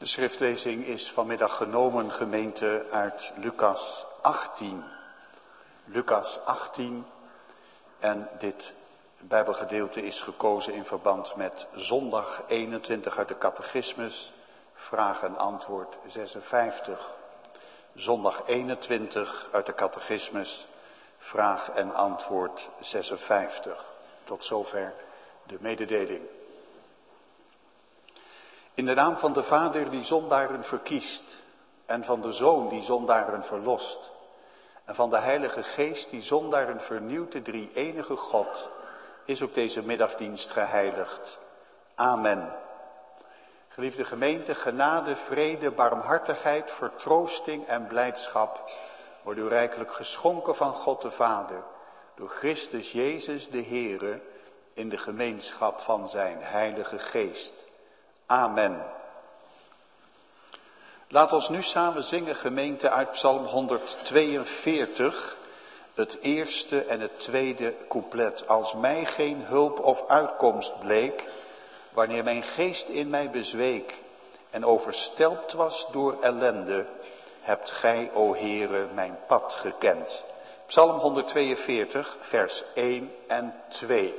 De schriftlezing is vanmiddag genomen, gemeente, uit Lucas 18. Lucas 18 en dit Bijbelgedeelte is gekozen in verband met zondag 21 uit de catechismus, vraag en antwoord 56. Zondag 21 uit de catechismus, vraag en antwoord 56. Tot zover de mededeling. In de naam van de Vader die zondaren verkiest en van de Zoon die zondaren verlost en van de Heilige Geest die zondaren vernieuwt, de drie-enige God, is ook deze middagdienst geheiligd. Amen. Geliefde gemeente, genade, vrede, barmhartigheid, vertroosting en blijdschap worden u rijkelijk geschonken van God de Vader, door Christus Jezus de Heere, in de gemeenschap van zijn Heilige Geest. Amen. Laat ons nu samen zingen, gemeente, uit Psalm 142, het eerste en het tweede couplet. Als mij geen hulp of uitkomst bleek, wanneer mijn geest in mij bezweek en overstelpt was door ellende, hebt gij, o Heere, mijn pad gekend. Psalm 142, vers 1 en 2.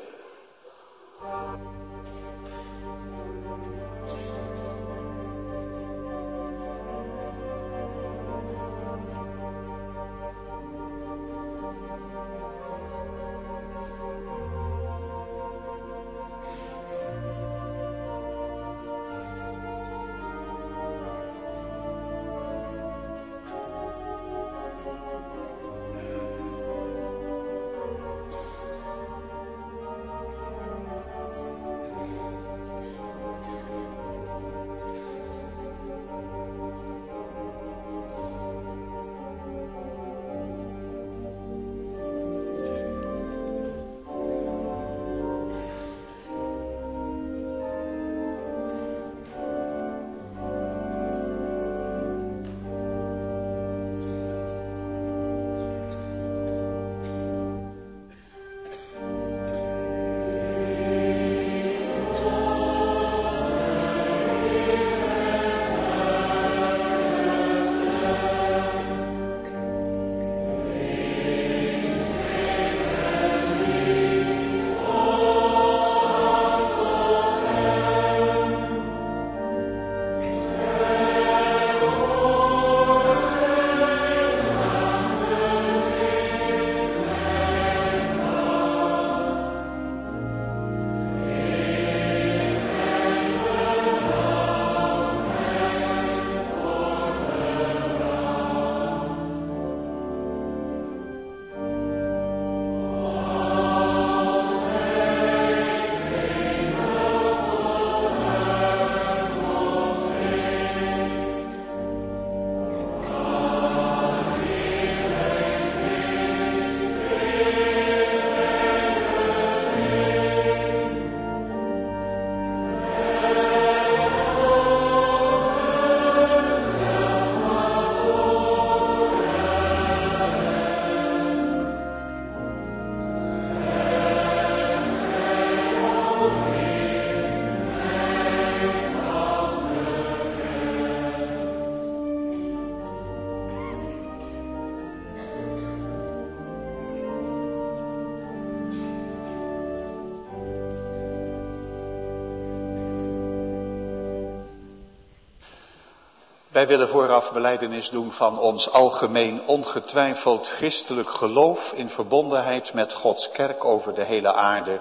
Wij willen vooraf belijdenis doen van ons algemeen ongetwijfeld christelijk geloof in verbondenheid met Gods kerk over de hele aarde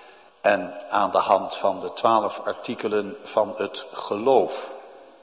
en aan de hand van de 12 artikelen van het geloof.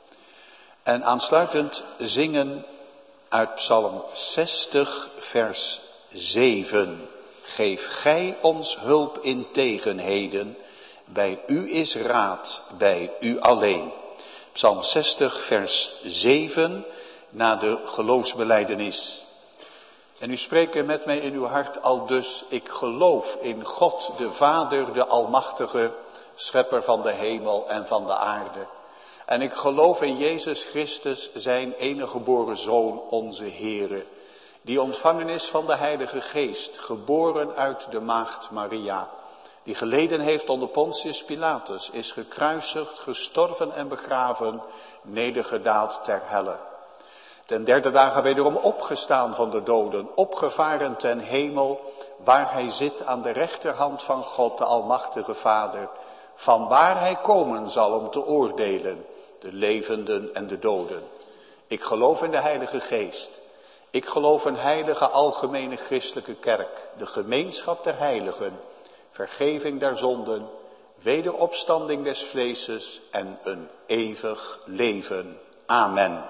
En aansluitend zingen uit Psalm 60 vers 7. Geef gij ons hulp in tegenheden, bij u is raad, bij u alleen. Psalm 60 vers 7 na de geloofsbelijdenis. En u spreekt met mij in uw hart aldus: ik geloof in God de Vader, de Almachtige, schepper van de hemel en van de aarde. En ik geloof in Jezus Christus, zijn enige geboren Zoon, onze Heere, die ontvangen is van de Heilige Geest, geboren uit de maagd Maria, die geleden heeft onder Pontius Pilatus, is gekruisigd, gestorven en begraven, nedergedaald ter helle. Ten derde dagen wederom opgestaan van de doden, opgevaren ten hemel, waar hij zit aan de rechterhand van God, de Almachtige Vader, van waar hij komen zal om te oordelen, de levenden en de doden. Ik geloof in de Heilige Geest. Ik geloof een heilige algemene christelijke kerk, de gemeenschap der heiligen, vergeving der zonden, wederopstanding des vleeses en een eeuwig leven. Amen.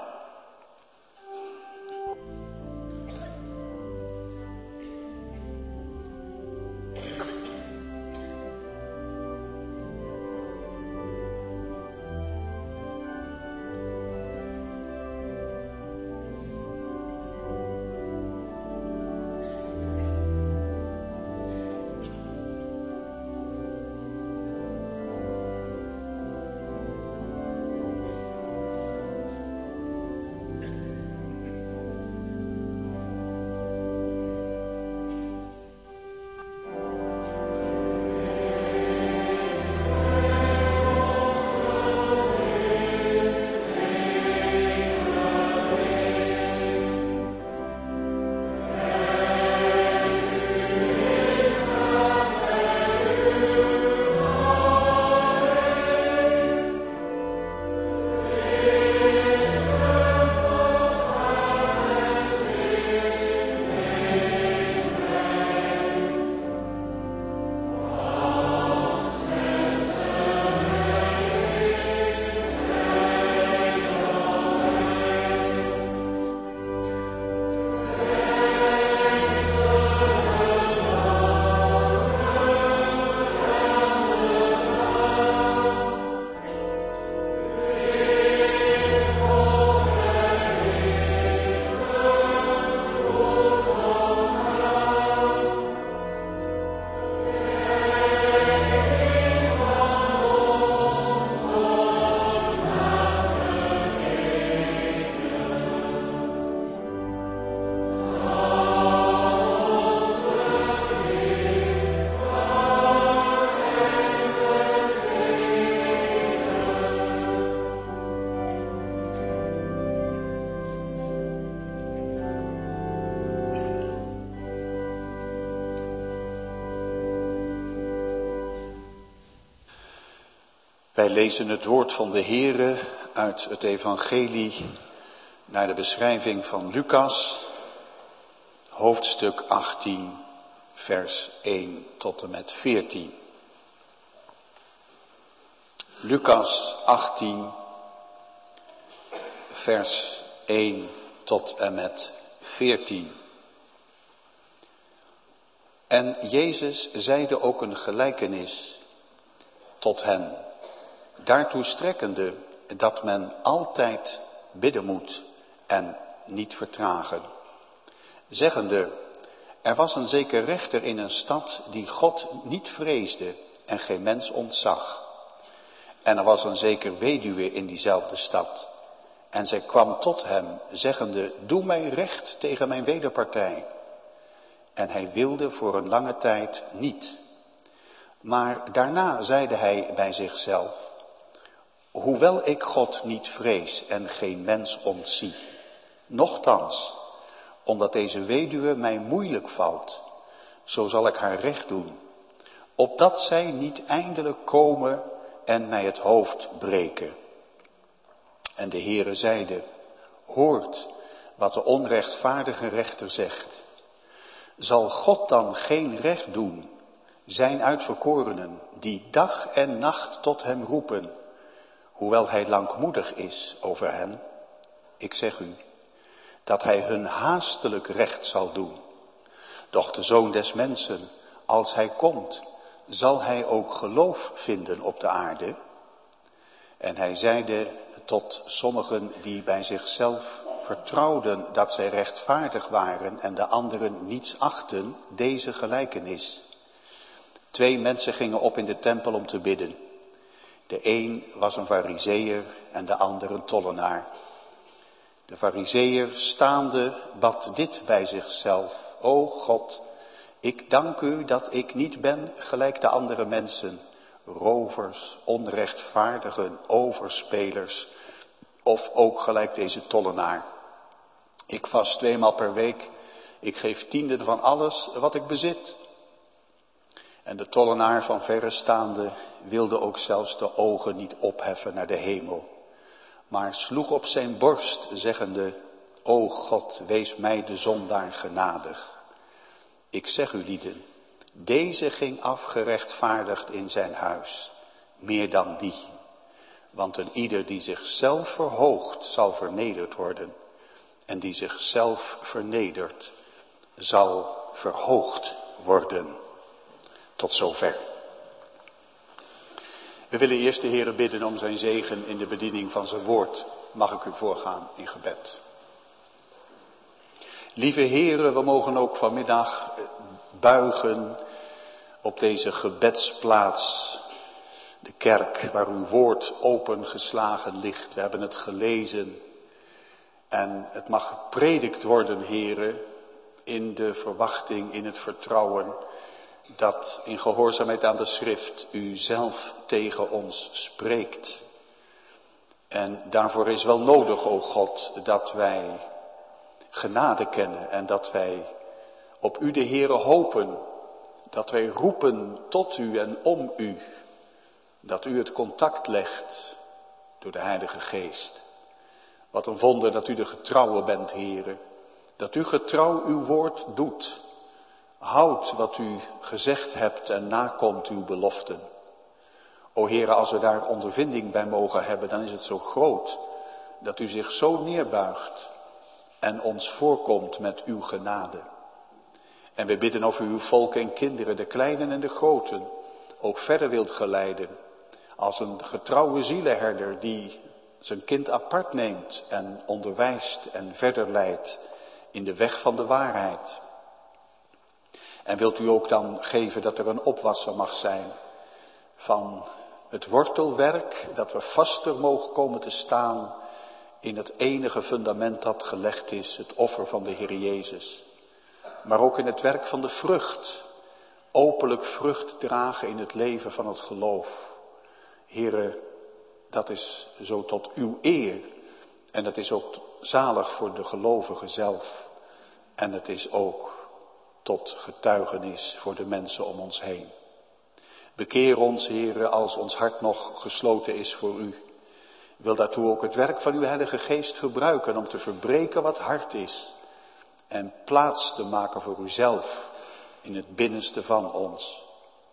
Wij lezen het woord van de Heere uit het evangelie naar de beschrijving van Lucas, hoofdstuk 18, vers 1 tot en met 14. Lucas 18, vers 1 tot en met 14. En Jezus zeide ook een gelijkenis tot hen, daartoe strekkende dat men altijd bidden moet en niet vertragen. Zeggende, er was een zeker rechter in een stad die God niet vreesde en geen mens ontzag. En er was een zeker weduwe in diezelfde stad. En zij kwam tot hem, zeggende, doe mij recht tegen mijn wederpartij. En hij wilde voor een lange tijd niet. Maar daarna zeide hij bij zichzelf, hoewel ik God niet vrees en geen mens ontzie, nochtans, omdat deze weduwe mij moeilijk valt, zo zal ik haar recht doen, opdat zij niet eindelijk komen en mij het hoofd breken. En de Heere zeide, hoort wat de onrechtvaardige rechter zegt. Zal God dan geen recht doen, zijn uitverkorenen, die dag en nacht tot hem roepen, hoewel hij langmoedig is over hen? Ik zeg u, dat hij hun haastelijk recht zal doen. Doch de Zoon des Mensen, als hij komt, zal hij ook geloof vinden op de aarde? En hij zeide tot sommigen die bij zichzelf vertrouwden dat zij rechtvaardig waren en de anderen niets achten, deze gelijkenis. 2 mensen gingen op in de tempel om te bidden. De een was een Farizeeër en de ander een tollenaar. De Farizeeër staande bad dit bij zichzelf, o God, Ik dank u dat ik niet ben gelijk de andere mensen, rovers, onrechtvaardigen, overspelers of ook gelijk deze tollenaar. Ik vast 2 maal per week, ik geef 10e van alles wat ik bezit. En de tollenaar van verre staande wilde ook zelfs de ogen niet opheffen naar de hemel, maar sloeg op zijn borst, zeggende, o God, wees mij de zondaar genadig. Ik zeg u lieden, deze ging afgerechtvaardigd in zijn huis, meer dan die. Want een ieder die zichzelf verhoogt, zal vernederd worden. En die zichzelf vernedert, zal verhoogd worden. Tot zover. We willen eerst de Heere bidden om zijn zegen in de bediening van zijn woord. Mag ik u voorgaan in gebed. Lieve Heere, we mogen ook vanmiddag buigen op deze gebedsplaats. De kerk waar uw woord opengeslagen ligt. We hebben het gelezen. En het mag gepredikt worden, Heere, in de verwachting, in het vertrouwen, dat in gehoorzaamheid aan de schrift u zelf tegen ons spreekt. En daarvoor is wel nodig, o God, dat wij genade kennen en dat wij op u de Heere hopen, dat wij roepen tot u en om u, dat u het contact legt door de Heilige Geest. Wat een wonder dat u de getrouwe bent, Heere, dat u getrouw uw woord doet, houdt wat u gezegd hebt en nakomt uw beloften. O Heere, als we daar ondervinding bij mogen hebben, dan is het zo groot dat u zich zo neerbuigt en ons voorkomt met uw genade. En we bidden of u uw volk en kinderen, de kleinen en de groten, ook verder wilt geleiden. Als een getrouwe zielenherder die zijn kind apart neemt en onderwijst en verder leidt in de weg van de waarheid. En wilt u ook dan geven dat er een opwasser mag zijn van het wortelwerk, dat we vaster mogen komen te staan in het enige fundament dat gelegd is, het offer van de Heer Jezus. Maar ook in het werk van de vrucht, openlijk vrucht dragen in het leven van het geloof. Heere, dat is zo tot uw eer en dat is ook zalig voor de gelovigen zelf. En het is ook tot getuigenis voor de mensen om ons heen. Bekeer ons, Heere, als ons hart nog gesloten is voor u. Wil daartoe ook het werk van uw Heilige Geest gebruiken om te verbreken wat hard is. En plaats te maken voor uzelf in het binnenste van ons.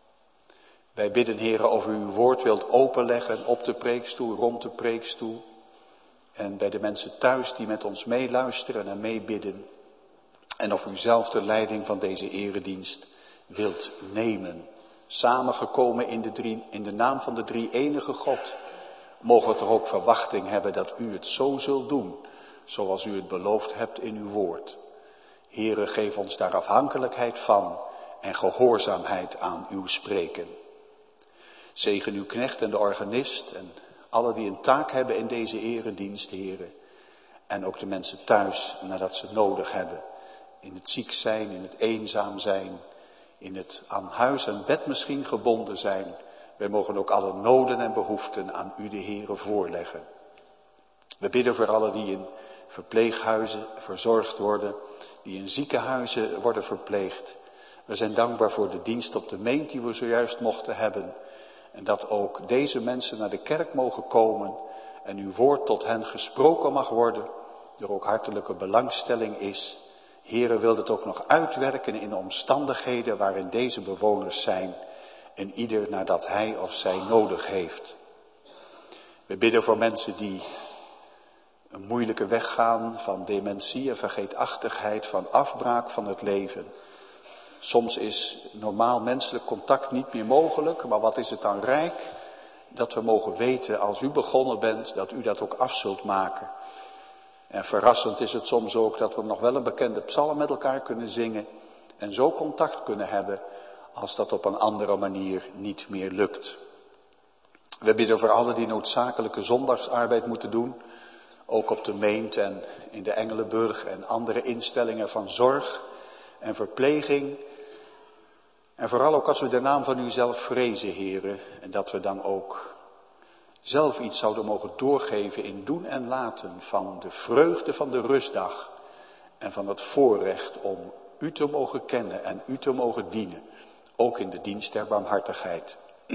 Wij bidden, Heere, of u uw woord wilt openleggen op de preekstoel, rond de preekstoel. En bij de mensen thuis die met ons meeluisteren en meebidden. En of u zelf de leiding van deze eredienst wilt nemen. Samengekomen in de naam van de drie-enige God. Mogen we toch ook verwachting hebben dat u het zo zult doen, zoals u het beloofd hebt in uw woord. Heere, geef ons daar afhankelijkheid van en gehoorzaamheid aan uw spreken. Zegen uw knecht en de organist en alle die een taak hebben in deze eredienst, Heere. En ook de mensen thuis, nadat ze nodig hebben. In het ziek zijn, in het eenzaam zijn, in het aan huis en bed misschien gebonden zijn. Wij mogen ook alle noden en behoeften aan u, de Heere, voorleggen. We bidden voor allen die in verpleeghuizen verzorgd worden, die in ziekenhuizen worden verpleegd. We zijn dankbaar voor de dienst op de meent die we zojuist mochten hebben. En dat ook deze mensen naar de kerk mogen komen en uw woord tot hen gesproken mag worden. Er ook hartelijke belangstelling is. Heere, wil het ook nog uitwerken in de omstandigheden waarin deze bewoners zijn. En ieder nadat hij of zij nodig heeft. We bidden voor mensen die een moeilijke weg gaan van dementie en vergeetachtigheid, van afbraak van het leven. Soms is normaal menselijk contact niet meer mogelijk, maar wat is het dan rijk dat we mogen weten als u begonnen bent, dat u dat ook af zult maken. En verrassend is het soms ook dat we nog wel een bekende psalm met elkaar kunnen zingen en zo contact kunnen hebben als dat op een andere manier niet meer lukt. We bidden voor allen die noodzakelijke zondagsarbeid moeten doen, ook op de meent en in de Engelenburg en andere instellingen van zorg en verpleging. En vooral ook als we de naam van u zelf vrezen, Heere, en dat we dan ook zelf iets zouden mogen doorgeven in doen en laten van de vreugde van de rustdag en van het voorrecht om u te mogen kennen en u te mogen dienen, ook in de dienst der barmhartigheid.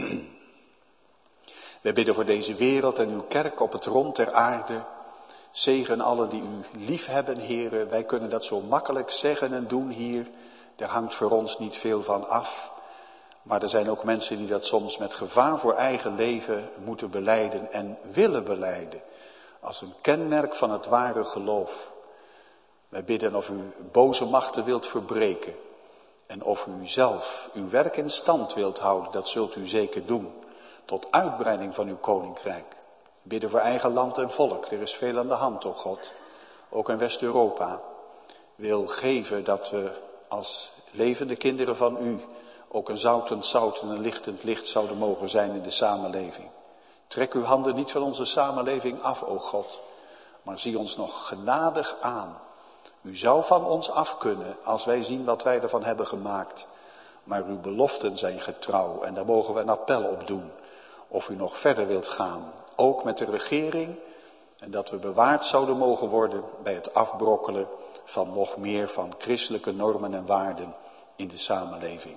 We bidden voor deze wereld en uw kerk op het rond der aarde. Zegen allen die u lief hebben, Heere. Wij kunnen dat zo makkelijk zeggen en doen hier. Er hangt voor ons niet veel van af. Maar er zijn ook mensen die dat soms met gevaar voor eigen leven moeten belijden en willen belijden. Als een kenmerk van het ware geloof. Wij bidden of u boze machten wilt verbreken. En of u zelf uw werk in stand wilt houden, dat zult u zeker doen. Tot uitbreiding van uw koninkrijk. Bidden voor eigen land en volk. Er is veel aan de hand, o God. Ook in West-Europa. Wil geven dat we als levende kinderen van u ook een zoutend zout en een lichtend licht zouden mogen zijn in de samenleving. Trek uw handen niet van onze samenleving af, o God. Maar zie ons nog genadig aan. U zou van ons af kunnen als wij zien wat wij ervan hebben gemaakt. Maar uw beloften zijn getrouw en daar mogen we een appel op doen. Of u nog verder wilt gaan, ook met de regering. En dat we bewaard zouden mogen worden bij het afbrokkelen van nog meer van christelijke normen en waarden in de samenleving.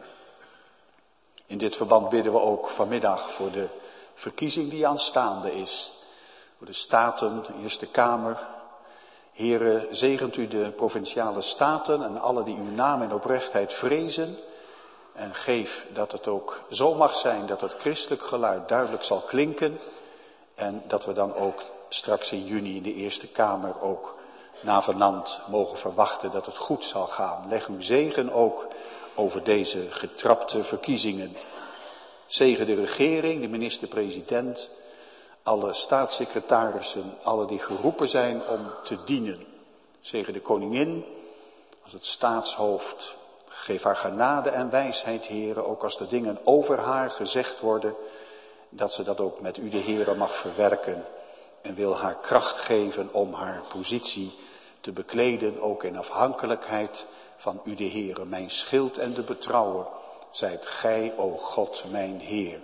In dit verband bidden we ook vanmiddag voor de verkiezing die aanstaande is. Voor de Staten, de Eerste Kamer. Heere, zegent u de provinciale staten en alle die uw naam in oprechtheid vrezen. En geef dat het ook zo mag zijn dat het christelijk geluid duidelijk zal klinken. En dat we dan ook straks in juni in de Eerste Kamer ook navenant mogen verwachten dat het goed zal gaan. Leg uw zegen ook over deze getrapte verkiezingen. Zegen de regering, de minister-president, alle staatssecretarissen, alle die geroepen zijn om te dienen. Zegen de koningin als het staatshoofd. Geef haar genade en wijsheid, Heere, ook als de dingen over haar gezegd worden, dat ze dat ook met u, de Heere, mag verwerken. En wil haar kracht geven om haar positie te bekleden, ook in afhankelijkheid van u, de Heere, mijn schild en de betrouwer. Zijt gij, o God, mijn Heer.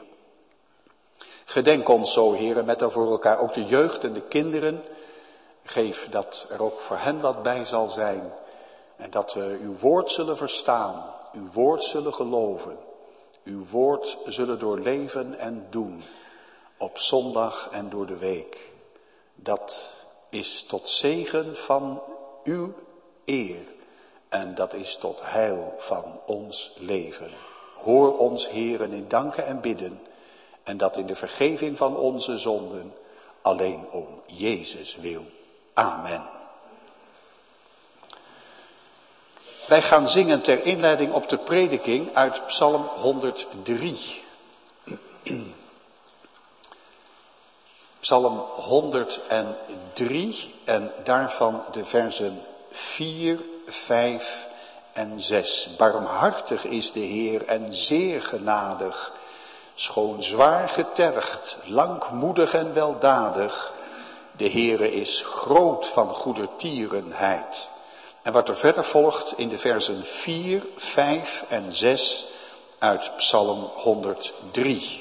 Gedenk ons zo, Heere, met voor elkaar ook de jeugd en de kinderen. Geef dat er ook voor hen wat bij zal zijn. En dat we uw woord zullen verstaan, uw woord zullen geloven, uw woord zullen doorleven en doen, op zondag en door de week. Dat is tot zegen van uw eer en dat is tot heil van ons leven. Hoor ons, Heeren, in danken en bidden en dat in de vergeving van onze zonden alleen om Jezus wil. Amen. Wij gaan zingen ter inleiding op de prediking uit Psalm 103. Psalm 103 en daarvan de versen 4, 5 en 6. Barmhartig is de Heer en zeer genadig, schoon zwaar getergd, langmoedig en weldadig. De Heere is groot van goedertierenheid. En wat er verder volgt in de versen 4, 5 en 6 uit Psalm 103.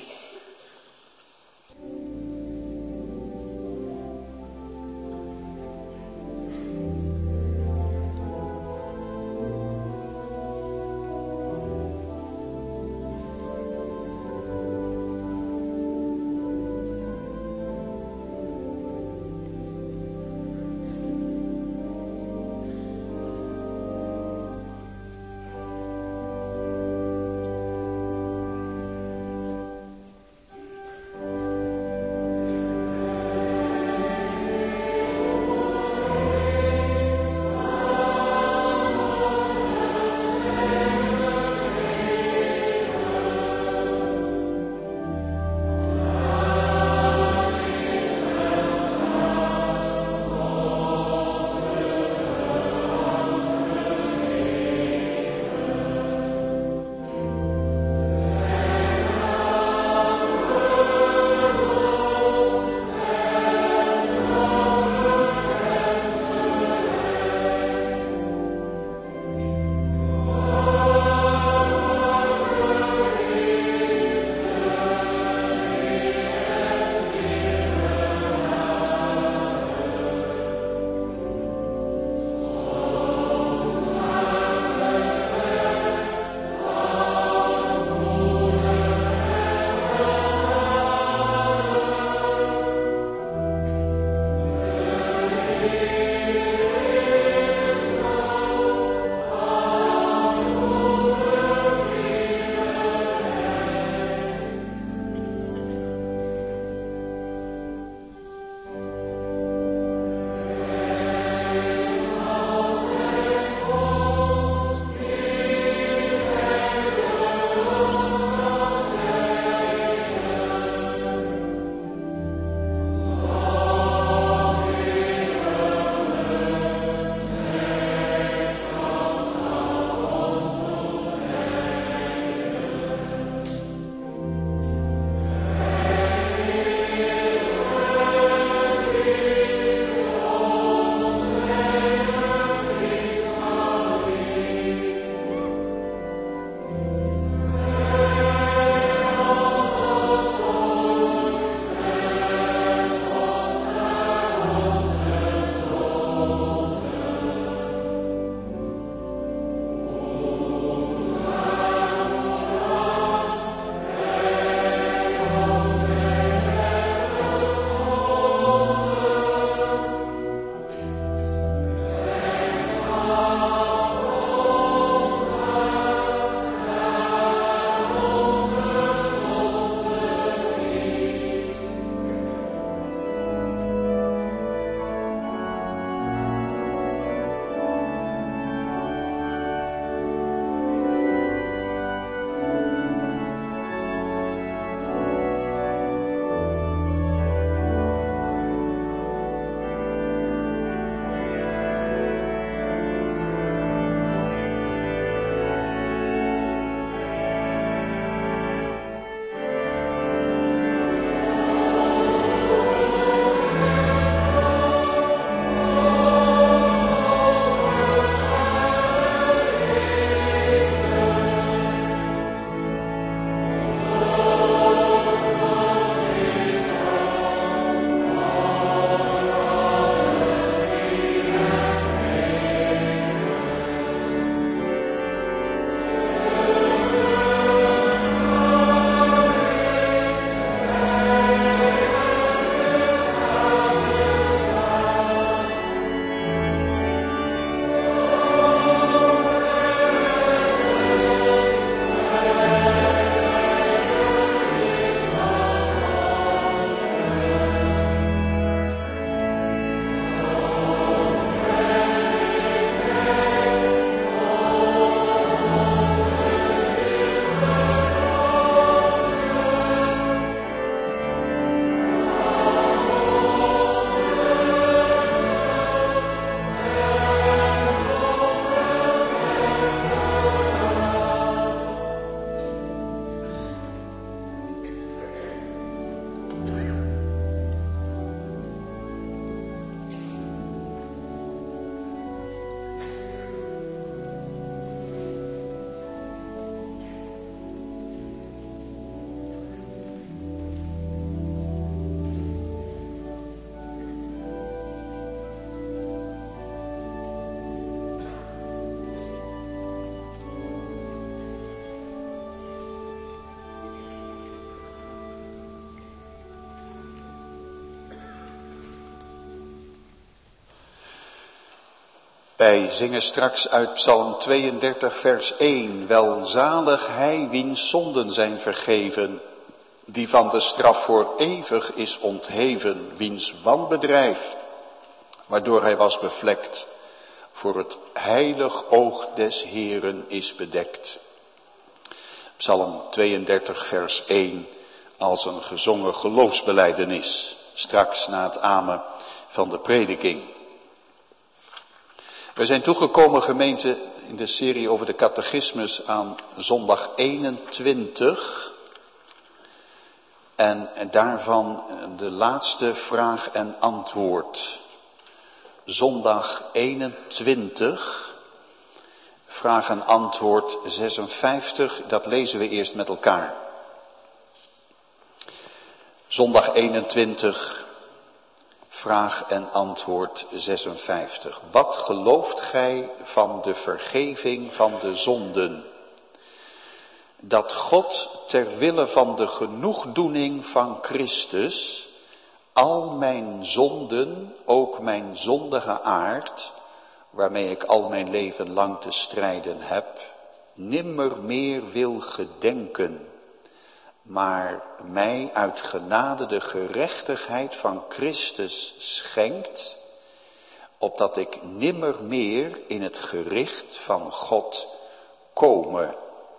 Wij zingen straks uit Psalm 32 vers 1. Welzalig hij wiens zonden zijn vergeven, die van de straf voor eeuwig is ontheven, wiens wanbedrijf, waardoor hij was bevlekt, voor het heilig oog des Heeren is bedekt. Psalm 32 vers 1 als een gezongen geloofsbelijdenis, straks na het amen van de prediking. We zijn toegekomen, gemeente, in de serie over de catechismus aan zondag 21. En daarvan de laatste vraag en antwoord. Zondag 21, vraag en antwoord 56, dat lezen we eerst met elkaar. Zondag 21, vraag en antwoord 56. Wat gelooft gij van de vergeving van de zonden? Dat God ter wille van de genoegdoening van Christus al mijn zonden, ook mijn zondige aard, waarmee ik al mijn leven lang te strijden heb, nimmer meer wil gedenken, maar mij uit genade de gerechtigheid van Christus schenkt, opdat ik nimmer meer in het gericht van God komme.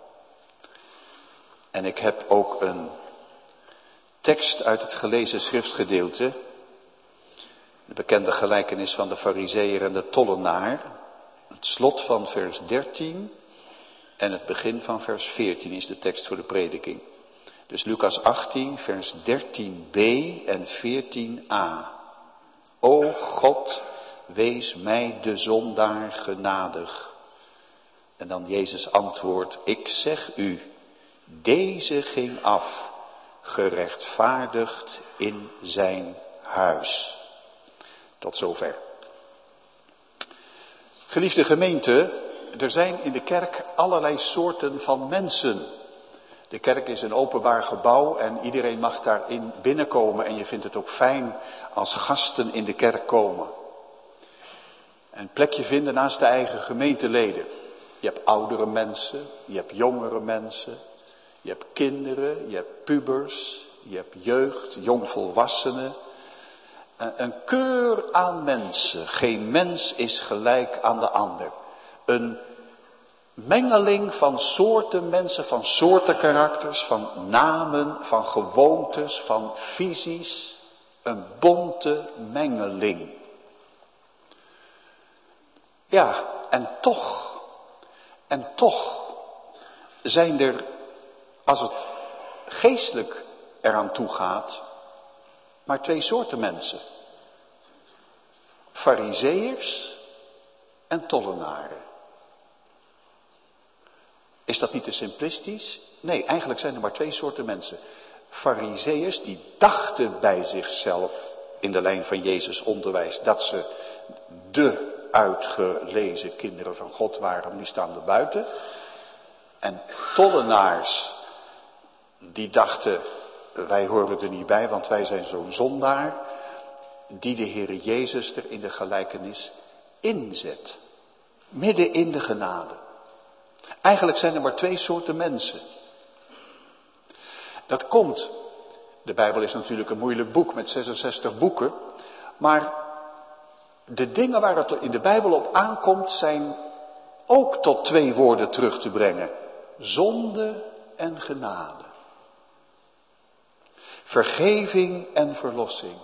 En ik heb ook een tekst uit het gelezen schriftgedeelte, de bekende gelijkenis van de Farizeeër en de tollenaar, het slot van vers 13 en het begin van vers 14 is de tekst voor de prediking. Dus Lucas 18, vers 13b en 14a. O God, wees mij de zondaar genadig. En dan Jezus antwoordt, ik zeg u, deze ging af, gerechtvaardigd in zijn huis. Tot zover. Geliefde gemeente, er zijn in de kerk allerlei soorten van mensen. De kerk is een openbaar gebouw en iedereen mag daarin binnenkomen. En je vindt het ook fijn als gasten in de kerk komen. En een plekje vinden naast de eigen gemeenteleden. Je hebt oudere mensen, je hebt jongere mensen. Je hebt kinderen, je hebt pubers, je hebt jeugd, jongvolwassenen. Een keur aan mensen. Geen mens is gelijk aan de ander. Een mengeling van soorten mensen, van soorten karakters, van namen, van gewoontes, van visies. Een bonte mengeling. Ja, en toch zijn er, als het geestelijk eraan toe gaat, maar twee soorten mensen. Farizeeërs en tollenaren. Is dat niet te simplistisch? Nee, eigenlijk zijn er maar twee soorten mensen. Farizeeërs die dachten bij zichzelf in de lijn van Jezus onderwijs dat ze de uitgelezen kinderen van God waren, nu staan we buiten. En tollenaars die dachten, wij horen er niet bij, want wij zijn zo'n zondaar, die de Heere Jezus er in de gelijkenis inzet. Midden in de genade. Eigenlijk zijn er maar twee soorten mensen. Dat komt, de Bijbel is natuurlijk een moeilijk boek met 66 boeken, maar de dingen waar het in de Bijbel op aankomt zijn ook tot twee woorden terug te brengen. Zonde en genade. Vergeving en verlossing.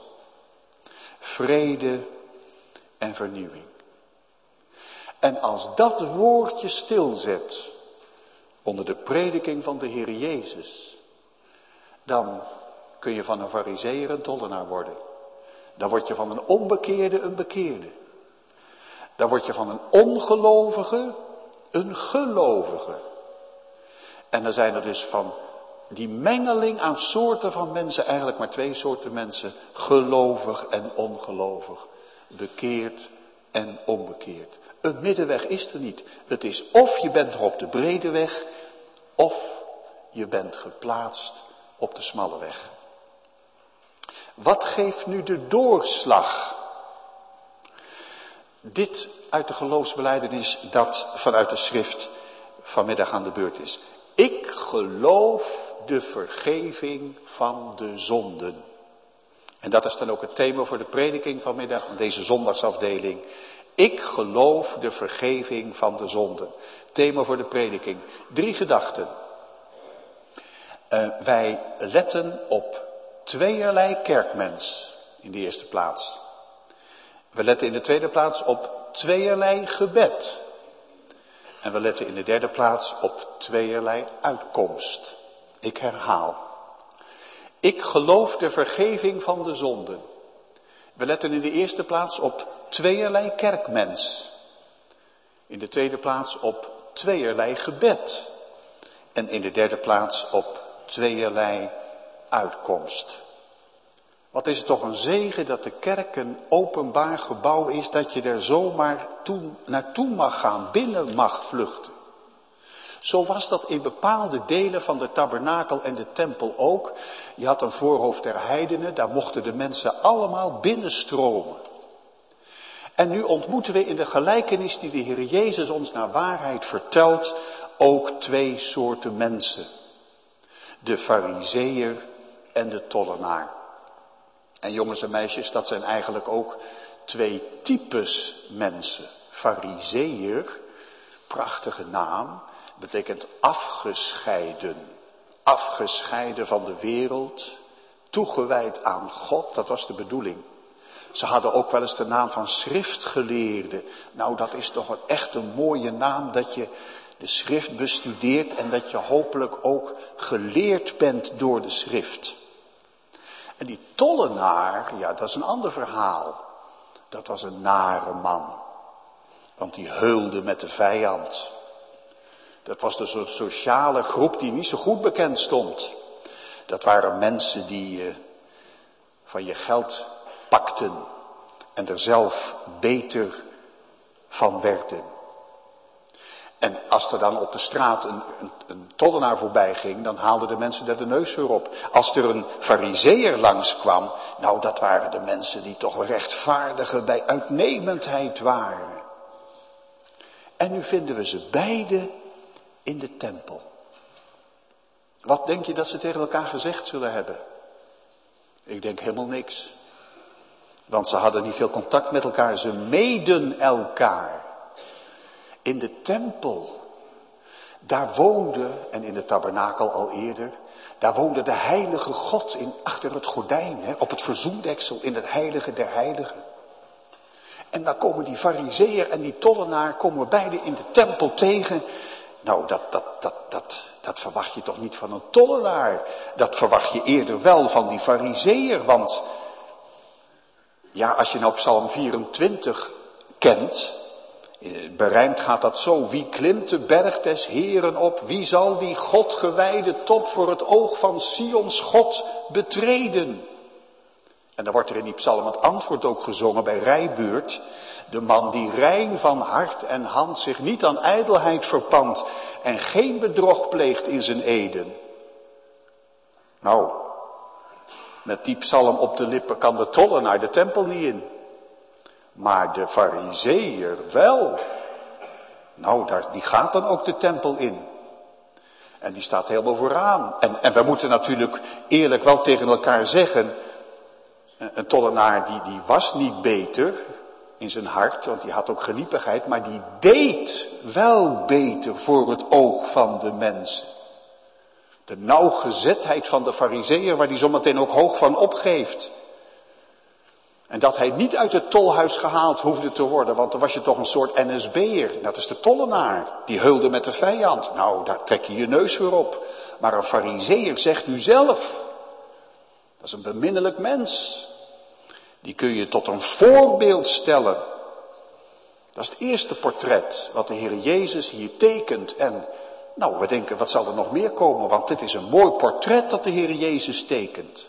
Vrede en vernieuwing. En als dat woordje stilzet onder de prediking van de Heer Jezus, dan kun je van een farizeeër een tollenaar worden. Dan word je van een onbekeerde een bekeerde. Dan word je van een ongelovige een gelovige. En dan zijn er dus van die mengeling aan soorten van mensen, eigenlijk maar twee soorten mensen, gelovig en ongelovig, bekeerd en onbekeerd. Een middenweg is er niet. Het is of je bent op de brede weg, of je bent geplaatst op de smalle weg. Wat geeft nu de doorslag? dit uit de geloofsbelijdenis dat vanuit de schrift vanmiddag aan de beurt is. Ik geloof de vergeving van de zonden. En dat is dan ook het thema voor de prediking vanmiddag, van deze zondagsafdeling. Ik geloof de vergeving van de zonden. Thema voor de prediking. 3 gedachten. Wij letten op tweeërlei kerkmens in de eerste plaats. We letten in de tweede plaats op tweeërlei gebed. En we letten in de derde plaats op tweeërlei uitkomst. Ik herhaal. Ik geloof de vergeving van de zonden. We letten in de eerste plaats op tweeërlei kerkmens. In de tweede plaats op tweeërlei gebed. En in de derde plaats op tweeërlei uitkomst. Wat is het toch een zegen dat de kerk een openbaar gebouw is, dat je er zomaar naartoe mag gaan, binnen mag vluchten. Zo was dat in bepaalde delen van de tabernakel en de tempel ook. Je had een voorhoofd der heidenen, daar mochten de mensen allemaal binnenstromen. En nu ontmoeten we in de gelijkenis die de Heer Jezus ons naar waarheid vertelt, ook 2 soorten mensen. De farizeeër en de tollenaar. En jongens en meisjes, dat zijn eigenlijk ook 2 types mensen. Farizeeër, prachtige naam, betekent afgescheiden. Afgescheiden van de wereld, toegewijd aan God, dat was de bedoeling. Ze hadden ook wel eens de naam van schriftgeleerde. Nou, dat is toch echt een mooie naam, dat je de schrift bestudeert en dat je hopelijk ook geleerd bent door de schrift. En die tollenaar, ja, dat is een ander verhaal. Dat was een nare man. Want die heulde met de vijand. Dat was dus een sociale groep die niet zo goed bekend stond. Dat waren mensen die van je geld pakten en er zelf beter van werden. En als er dan op de straat een tollenaar voorbij ging, dan haalden de mensen daar de neus voor op. Als er een farizeeër langskwam, nou, dat waren de mensen die toch rechtvaardigen bij uitnemendheid waren. En nu vinden we ze beide in de tempel. Wat denk je dat ze tegen elkaar gezegd zullen hebben? Ik denk helemaal niks. Want ze hadden niet veel contact met elkaar, ze meden elkaar. In de tempel, daar woonde, en in de tabernakel al eerder, daar woonde de heilige God achter het gordijn, op het verzoendeksel, in het heilige der heiligen. En dan komen die farizeeër en die tollenaar, komen we beide in de tempel tegen. Nou, dat verwacht je toch niet van een tollenaar. Dat verwacht je eerder wel van die farizeeër, want ja, als je nou Psalm 24 kent, berijmd gaat dat zo. Wie klimt de berg des Heeren op? Wie zal die God gewijde top voor het oog van Sions God betreden? En dan wordt er in die psalm het antwoord ook gezongen bij Rijbuurt. De man die rein van hart en hand zich niet aan ijdelheid verpant en geen bedrog pleegt in zijn eden. Nou, met die psalm op de lippen kan de tollenaar de tempel niet in. Maar de farizeeër wel. Nou, die gaat dan ook de tempel in. En die staat helemaal vooraan. En we moeten natuurlijk eerlijk wel tegen elkaar zeggen, een tollenaar die was niet beter in zijn hart, want die had ook geniepigheid, maar die deed wel beter voor het oog van de mensen. De nauwgezetheid van de farizeeër, waar die zometeen ook hoog van opgeeft. En dat hij niet uit het tolhuis gehaald hoefde te worden, want dan was je toch een soort NSB'er. Dat is de tollenaar, die heulde met de vijand. Nou, daar trek je je neus voor op. Maar een farizeeër, zegt u zelf, dat is een beminnelijk mens. Die kun je tot een voorbeeld stellen. Dat is het eerste portret wat de Heer Jezus hier tekent. En nou, we denken, wat zal er nog meer komen? Want dit is een mooi portret dat de Heer Jezus tekent.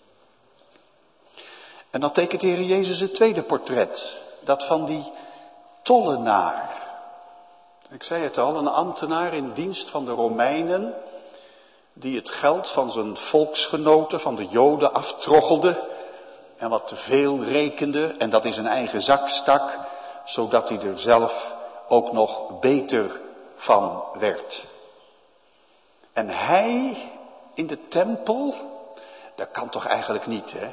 En dan tekent de Heer Jezus het tweede portret. Dat van die tollenaar. Ik zei het al, een ambtenaar in dienst van de Romeinen. Die het geld van zijn volksgenoten, van de Joden, aftroggelde. En wat te veel rekende en dat in zijn eigen zak stak. zodat hij er zelf ook nog beter van werd. En hij in de tempel, dat kan toch eigenlijk niet, hè?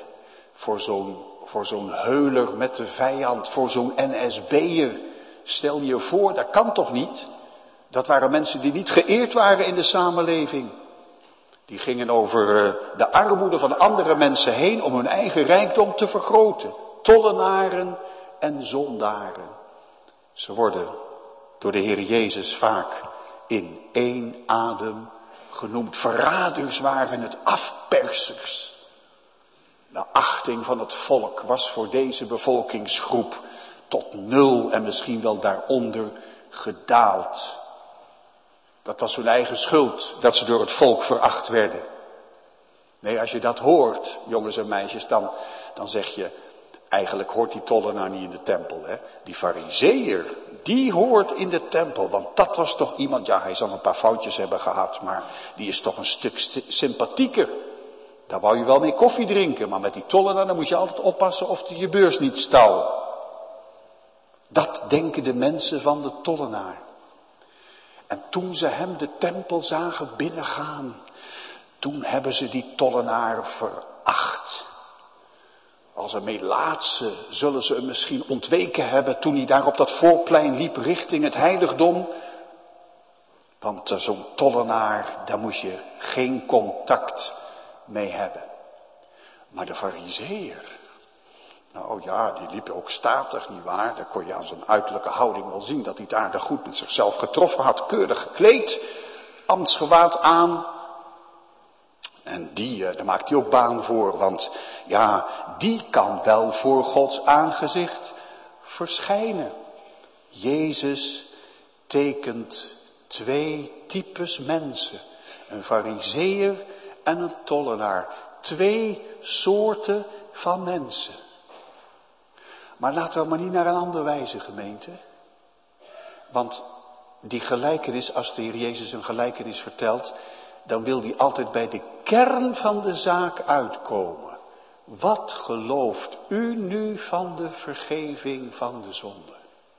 Voor zo'n heuler met de vijand, voor zo'n NSB'er. Stel je voor, dat kan toch niet? Dat waren mensen die niet geëerd waren in de samenleving. Die gingen over de armoede van andere mensen heen om hun eigen rijkdom te vergroten. Tollenaren en zondaren. Ze worden door de Heer Jezus vaak in één adem genoemd. Verraders waren het, afpersers. De achting van het volk was voor deze bevolkingsgroep tot 0 en misschien wel daaronder gedaald. Dat was hun eigen schuld, dat ze door het volk veracht werden. Nee, als je dat hoort, jongens en meisjes, dan zeg je, eigenlijk hoort die tollenaar niet in de tempel. Hè? Die farizeeër, die hoort in de tempel. Want dat was toch iemand, ja, hij zal een paar foutjes hebben gehad, maar die is toch een stuk sympathieker. Daar wou je wel mee koffie drinken, maar met die tollenaar, dan moest je altijd oppassen of hij je beurs niet stal. Dat denken de mensen van de tollenaar. En toen ze hem de tempel zagen binnengaan, toen hebben ze die tollenaar veracht. Als een melaatse zullen ze hem misschien ontweken hebben toen hij daar op dat voorplein liep richting het heiligdom. Want zo'n tollenaar, daar moest je geen contact mee hebben. Maar de farizeeër, nou ja, die liep ook statig, nietwaar? Daar kon je aan zijn uiterlijke houding wel zien dat hij het aardig goed met zichzelf getroffen had. Keurig gekleed, ambtsgewaad aan. En daar maakt hij ook baan voor, want ja, die kan wel voor Gods aangezicht verschijnen. Jezus tekent 2 types mensen. Een farizeeër en een tollenaar. 2 soorten van mensen. Maar laten we maar niet naar een andere wijze, gemeente. Want die gelijkenis, als de Heer Jezus een gelijkenis vertelt, dan wil hij altijd bij de kern van de zaak uitkomen. Wat gelooft u nu van de vergeving van de zonde?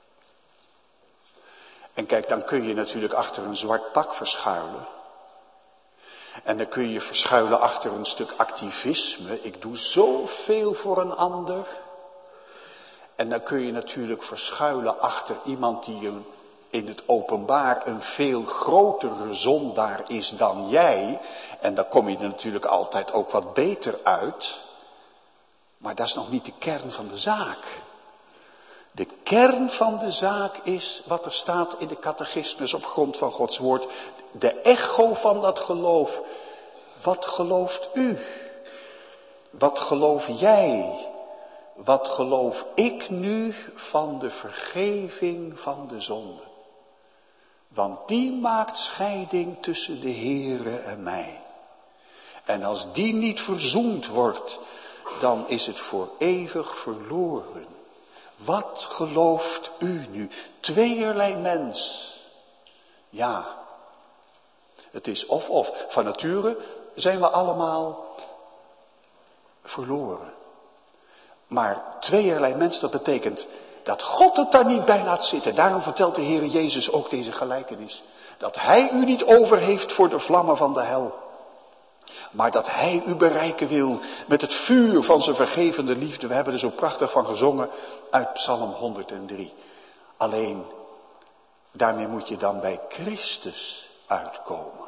En kijk, dan kun je natuurlijk achter een zwart pak verschuilen. En dan kun je verschuilen achter een stuk activisme. Ik doe zoveel voor een ander. En dan kun je natuurlijk verschuilen achter iemand die in het openbaar een veel grotere zondaar is dan jij. En dan kom je er natuurlijk altijd ook wat beter uit. Maar dat is nog niet de kern van de zaak. De kern van de zaak is wat er staat in de catechismus op grond van Gods woord. De echo van dat geloof. Wat gelooft u? Wat geloof jij? Wat geloof ik nu van de vergeving van de zonde? Want die maakt scheiding tussen de Heere en mij. En als die niet verzoend wordt, dan is het voor eeuwig verloren. Wat gelooft u nu? Tweeërlei mens. Ja, het is of. Van nature zijn we allemaal verloren. Maar tweeërlei mens, dat betekent dat God het daar niet bij laat zitten. Daarom vertelt de Heer Jezus ook deze gelijkenis. Dat Hij u niet over heeft voor de vlammen van de hel. Maar dat Hij u bereiken wil met het vuur van zijn vergevende liefde. We hebben er zo prachtig van gezongen uit Psalm 103. Alleen, daarmee moet je dan bij Christus uitkomen.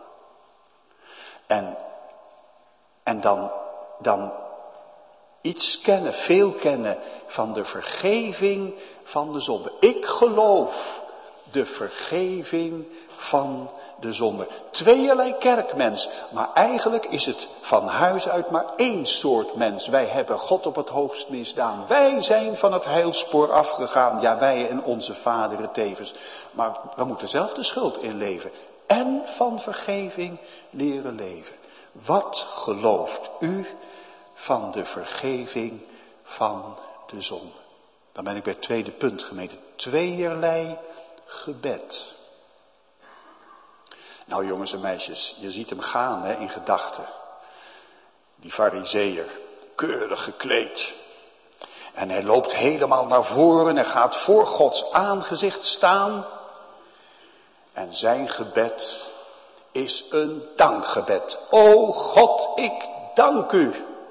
En dan iets kennen, veel kennen van de vergeving van de zonde. Ik geloof de vergeving van de zonde. Tweeërlei kerkmens, maar eigenlijk is het van huis uit maar 1 soort mens. Wij hebben God op het hoogst misdaan. Wij zijn van het heilspoor afgegaan. Ja, wij en onze vaderen tevens. Maar we moeten zelf de schuld inleven. En van vergeving leren leven. Wat gelooft u van de vergeving van de zonde? Dan ben ik bij het tweede punt, gemeente. Tweeërlei gebed. Nou jongens en meisjes, je ziet hem gaan in gedachten. Die farizeeër, keurig gekleed. En hij loopt helemaal naar voren en gaat voor Gods aangezicht staan. En zijn gebed is een dankgebed. O God, ik dank u.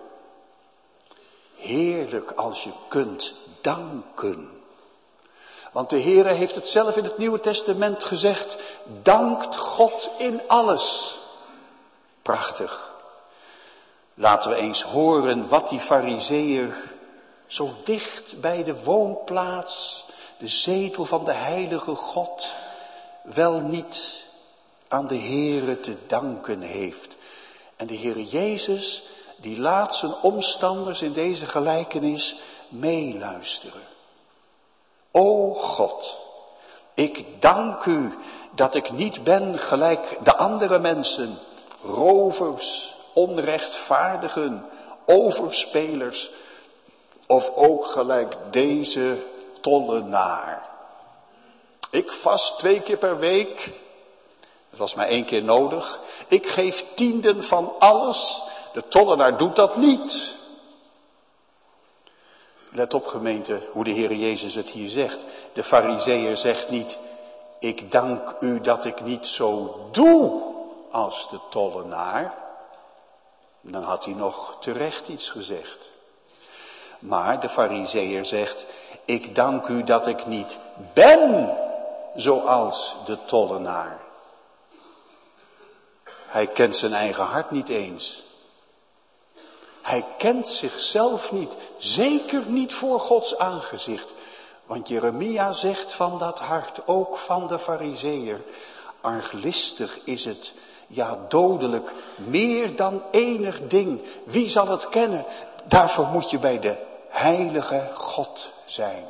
Heerlijk als je kunt danken. Want de Heere heeft het zelf in het Nieuwe Testament gezegd. Dankt God in alles. Prachtig. Laten we eens horen wat die Farizeeër zo dicht bij de woonplaats, de zetel van de heilige God, wel niet aan de Heere te danken heeft. En de Heere Jezus, die laat zijn omstanders in deze gelijkenis meeluisteren. O God, ik dank u dat ik niet ben gelijk de andere mensen, rovers, onrechtvaardigen, overspelers, of ook gelijk deze tollenaar. Ik vast 2 keer per week, dat was maar 1 keer nodig. Ik geef 10 van alles, de tollenaar doet dat niet. Let op gemeente, hoe de Heer Jezus het hier zegt. De Farizeeër zegt niet, ik dank u dat ik niet zo doe als de tollenaar. Dan had hij nog terecht iets gezegd. Maar de Farizeeër zegt, ik dank u dat ik niet ben zoals de tollenaar. Hij kent zijn eigen hart niet eens. Hij kent zichzelf niet, zeker niet voor Gods aangezicht. Want Jeremia zegt van dat hart, ook van de Farizeeër, arglistig is het, ja dodelijk, meer dan enig ding. Wie zal het kennen? Daarvoor moet je bij de heilige God zijn.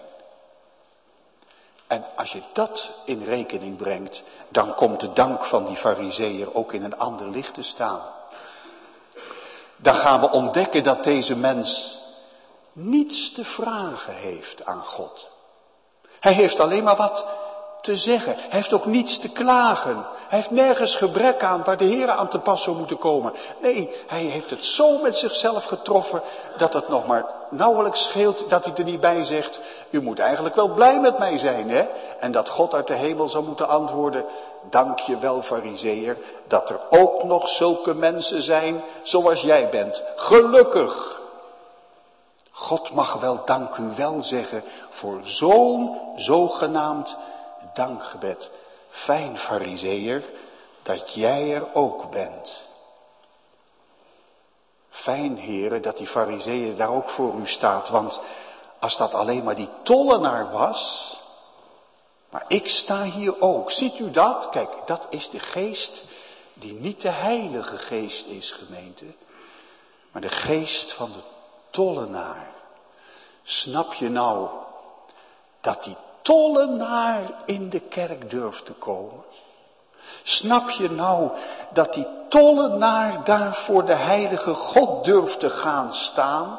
En als je dat in rekening brengt, dan komt de dank van die Farizeeër ook in een ander licht te staan. Dan gaan we ontdekken dat deze mens niets te vragen heeft aan God. Hij heeft alleen maar wat te zeggen. Hij heeft ook niets te klagen. Hij heeft nergens gebrek aan waar de Heer aan te pas zou moeten komen. Nee, hij heeft het zo met zichzelf getroffen dat het nog maar nauwelijks scheelt dat hij er niet bij zegt. U moet eigenlijk wel blij met mij zijn, hè? En dat God uit de hemel zou moeten antwoorden. Dank je wel, Farizeeër, dat er ook nog zulke mensen zijn zoals jij bent. Gelukkig. God mag wel dank u wel zeggen voor zo'n zogenaamd dankgebed. Fijn, Farizeeër, dat jij er ook bent. Fijn, heren, dat die Farizeeër daar ook voor u staat. Want als dat alleen maar die tollenaar was. Maar ik sta hier ook. Ziet u dat? Kijk, dat is de geest die niet de heilige geest is, gemeente. Maar de geest van de tollenaar. Snap je nou dat die tollenaar in de kerk durft te komen? Snap je nou dat die tollenaar daar voor de heilige God durft te gaan staan?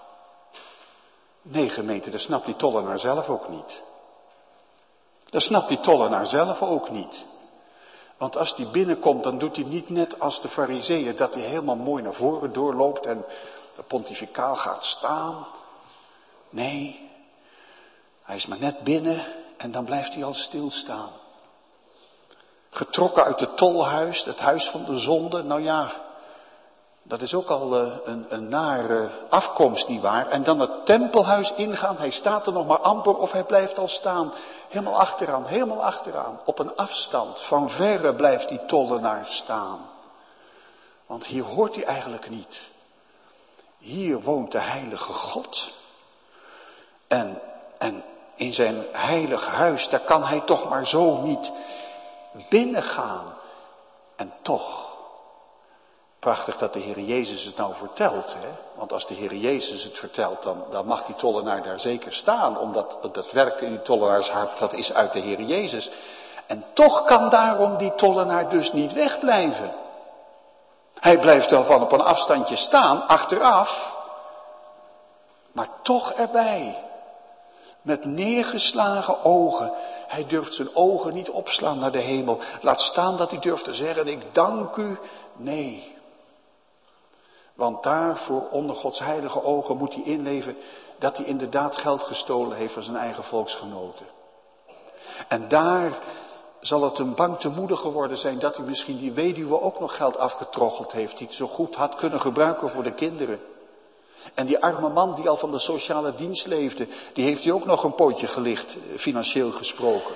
Nee, gemeente, dat snapt die tollenaar zelf ook niet. Dat snapt die tollenaar zelf ook niet. Want als die binnenkomt, dan doet hij niet net als de Farizeeër, dat hij helemaal mooi naar voren doorloopt en pontificaal gaat staan. Nee, hij is maar net binnen en dan blijft hij al stilstaan. Getrokken uit het tolhuis, het huis van de zonde. Nou ja, dat is ook al een nare afkomst, nietwaar? En dan het tempelhuis ingaan, hij staat er nog maar amper of hij blijft al staan. Helemaal achteraan, op een afstand. Van verre blijft die tollenaar staan. Want hier hoort hij eigenlijk niet. Hier woont de heilige God. En in zijn heilig huis, daar kan hij toch maar zo niet binnengaan. En toch, prachtig dat de Heer Jezus het nou vertelt. Hè? Want als de Heer Jezus het vertelt, dan mag die tollenaar daar zeker staan. Omdat het werk in die tollenaars hart, dat is uit de Heer Jezus. En toch kan daarom die tollenaar dus niet wegblijven. Hij blijft wel van op een afstandje staan, achteraf. Maar toch erbij. Met neergeslagen ogen. Hij durft zijn ogen niet opslaan naar de hemel. Laat staan dat hij durft te zeggen, ik dank u. Nee. Want daarvoor onder Gods heilige ogen moet hij inleven dat hij inderdaad geld gestolen heeft van zijn eigen volksgenoten. En daar zal het hem bang te moedig geworden zijn dat hij misschien die weduwe ook nog geld afgetroggeld heeft. Die het zo goed had kunnen gebruiken voor de kinderen. En die arme man die al van de sociale dienst leefde, die heeft hij ook nog een pootje gelicht, financieel gesproken.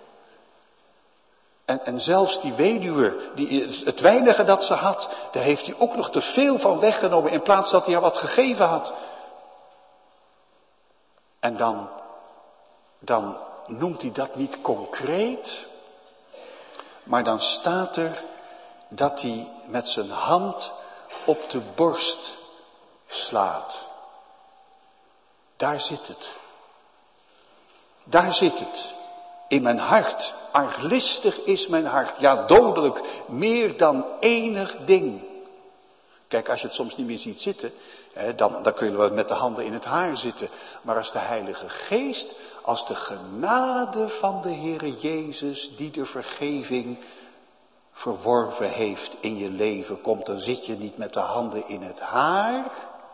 En zelfs die weduwe, het weinige dat ze had, daar heeft hij ook nog te veel van weggenomen in plaats dat hij haar wat gegeven had. En dan noemt hij dat niet concreet, maar dan staat er dat hij met zijn hand op de borst slaat. Daar zit het. Daar zit het. In mijn hart. Arglistig is mijn hart. Ja, dodelijk. Meer dan enig ding. Kijk, als je het soms niet meer ziet zitten, dan kun je wel met de handen in het haar zitten. Maar als de Heilige Geest, als de genade van de Heere Jezus, die de vergeving verworven heeft in je leven komt, dan zit je niet met de handen in het haar,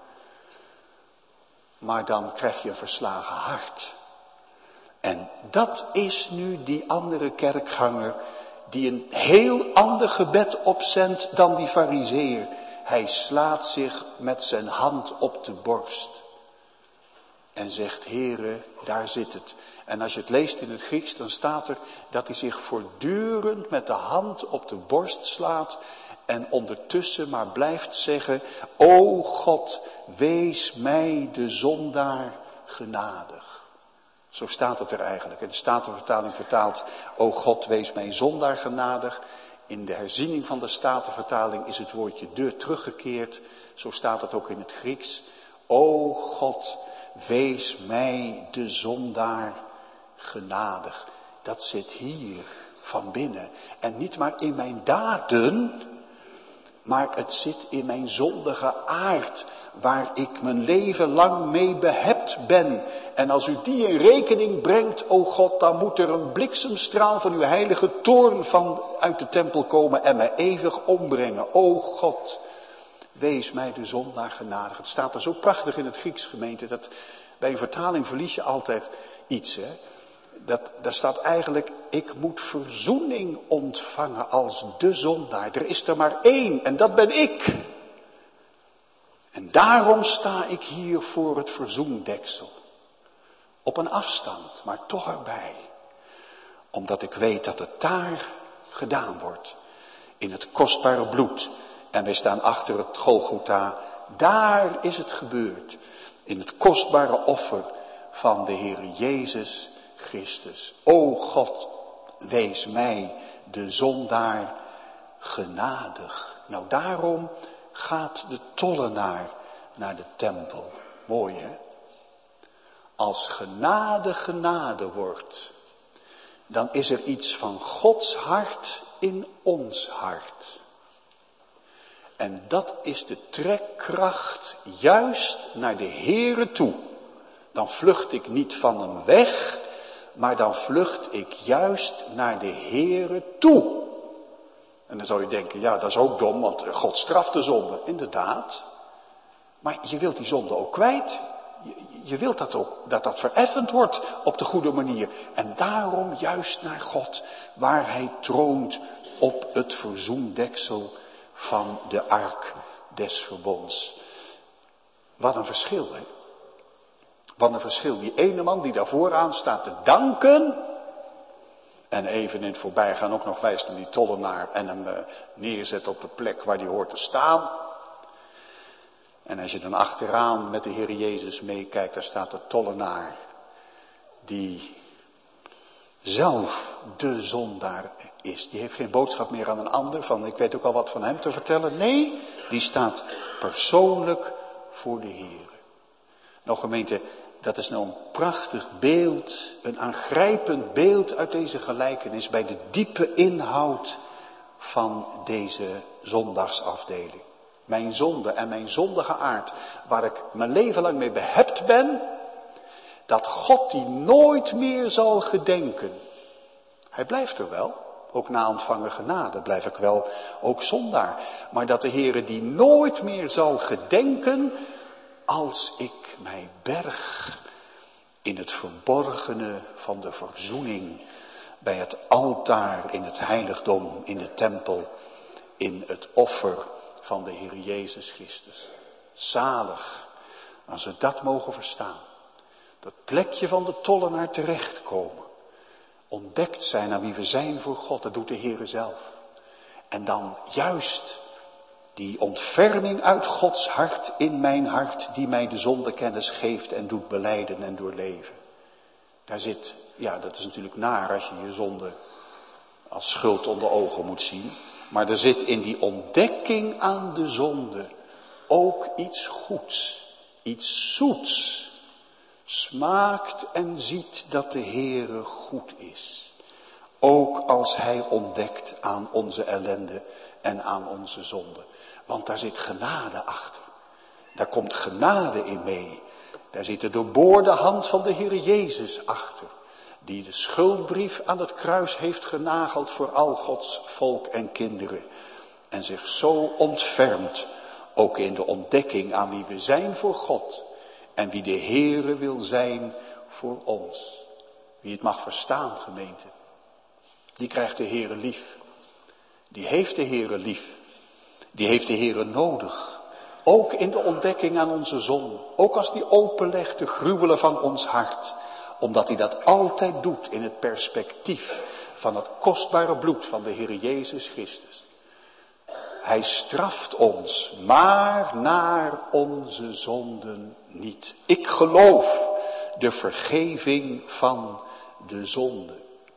maar dan krijg je een verslagen hart. En dat is nu die andere kerkganger die een heel ander gebed opzendt dan die farizeeër. Hij slaat zich met zijn hand op de borst en zegt, Heere, daar zit het. En als je het leest in het Grieks, dan staat er dat hij zich voortdurend met de hand op de borst slaat en ondertussen maar blijft zeggen, o God, wees mij de zondaar genadig. Zo staat het er eigenlijk. In de Statenvertaling vertaalt, o God, wees mij zondaar genadig. In de herziening van de Statenvertaling is het woordje de teruggekeerd. Zo staat het ook in het Grieks. O God, wees mij de zondaar genadig. Dat zit hier van binnen. En niet maar in mijn daden, maar het zit in mijn zondige aard, waar ik mijn leven lang mee behept ben. En als u die in rekening brengt, o God, dan moet er een bliksemstraal van uw heilige toorn uit de tempel komen en mij eeuwig ombrengen. O God, wees mij de zondaar genadig. Het staat er zo prachtig in het Grieks, gemeente, dat bij een vertaling verlies je altijd iets, hè. Daar staat eigenlijk, ik moet verzoening ontvangen als de zondaar. Er is er maar één en dat ben ik. En daarom sta ik hier voor het verzoendeksel. Op een afstand, maar toch erbij. Omdat ik weet dat het daar gedaan wordt. In het kostbare bloed. En wij staan achter het Golgotha. Daar is het gebeurd. In het kostbare offer van de Heere Jezus Christus. O God, wees mij de zondaar genadig. Nou, daarom gaat de tollenaar naar de tempel. Mooi, hè? Als genade genade wordt, dan is er iets van Gods hart in ons hart. En dat is de trekkracht juist naar de Heere toe. Dan vlucht ik niet van hem weg, maar dan vlucht ik juist naar de Heere toe. En dan zou je denken, ja, dat is ook dom, want God straft de zonde. Inderdaad. Maar je wilt die zonde ook kwijt. Je wilt dat ook, dat vereffend wordt op de goede manier. En daarom juist naar God, waar hij troont op het verzoendeksel van de ark des verbonds. Wat een verschil, hè. Wat een verschil. Die ene man die daar vooraan staat te danken. En even in het voorbijgaan ook nog wijst naar die tollenaar en hem neerzet op de plek waar hij hoort te staan. En als je dan achteraan met de Heer Jezus meekijkt, daar staat de tollenaar. Die zelf de zondaar is. Die heeft geen boodschap meer aan een ander van ik weet ook al wat van hem te vertellen. Nee, die staat persoonlijk voor de Heer. Nou gemeente, dat is nou een prachtig beeld, een aangrijpend beeld uit deze gelijkenis bij de diepe inhoud van deze zondagsafdeling. Mijn zonde en mijn zondige aard, waar ik mijn leven lang mee behept ben, dat God die nooit meer zal gedenken. Hij blijft er wel, ook na ontvangen genade blijf ik wel ook zondaar. Maar dat de Heere die nooit meer zal gedenken als ik mij berg in het verborgene van de verzoening, bij het altaar, in het heiligdom, in de tempel, in het offer van de Heer Jezus Christus. Zalig, als we dat mogen verstaan. Dat plekje van de tollenaar terechtkomen. Ontdekt zijn aan wie we zijn voor God, dat doet de Heere zelf. En dan juist die ontferming uit Gods hart in mijn hart, die mij de zondekennis geeft en doet belijden en doorleven. Daar zit, ja, dat is natuurlijk naar als je je zonde als schuld onder ogen moet zien. Maar er zit in die ontdekking aan de zonde ook iets goeds, iets zoets. Smaakt en ziet dat de Heere goed is. Ook als hij ontdekt aan onze ellende en aan onze zonde. Want daar zit genade achter. Daar komt genade in mee. Daar zit de doorboorde hand van de Heere Jezus achter. Die de schuldbrief aan het kruis heeft genageld voor al Gods volk en kinderen. En zich zo ontfermt, ook in de ontdekking aan wie we zijn voor God. En wie de Heere wil zijn voor ons. Wie het mag verstaan, gemeente. Die krijgt de Heere lief. Die heeft de Heere lief. Die heeft de Heere nodig. Ook in de ontdekking aan onze zonde. Ook als die openlegt de gruwelen van ons hart. Omdat hij dat altijd doet in het perspectief van het kostbare bloed van de Heere Jezus Christus. Hij straft ons, maar naar onze zonden niet. Ik geloof de vergeving van de zonde.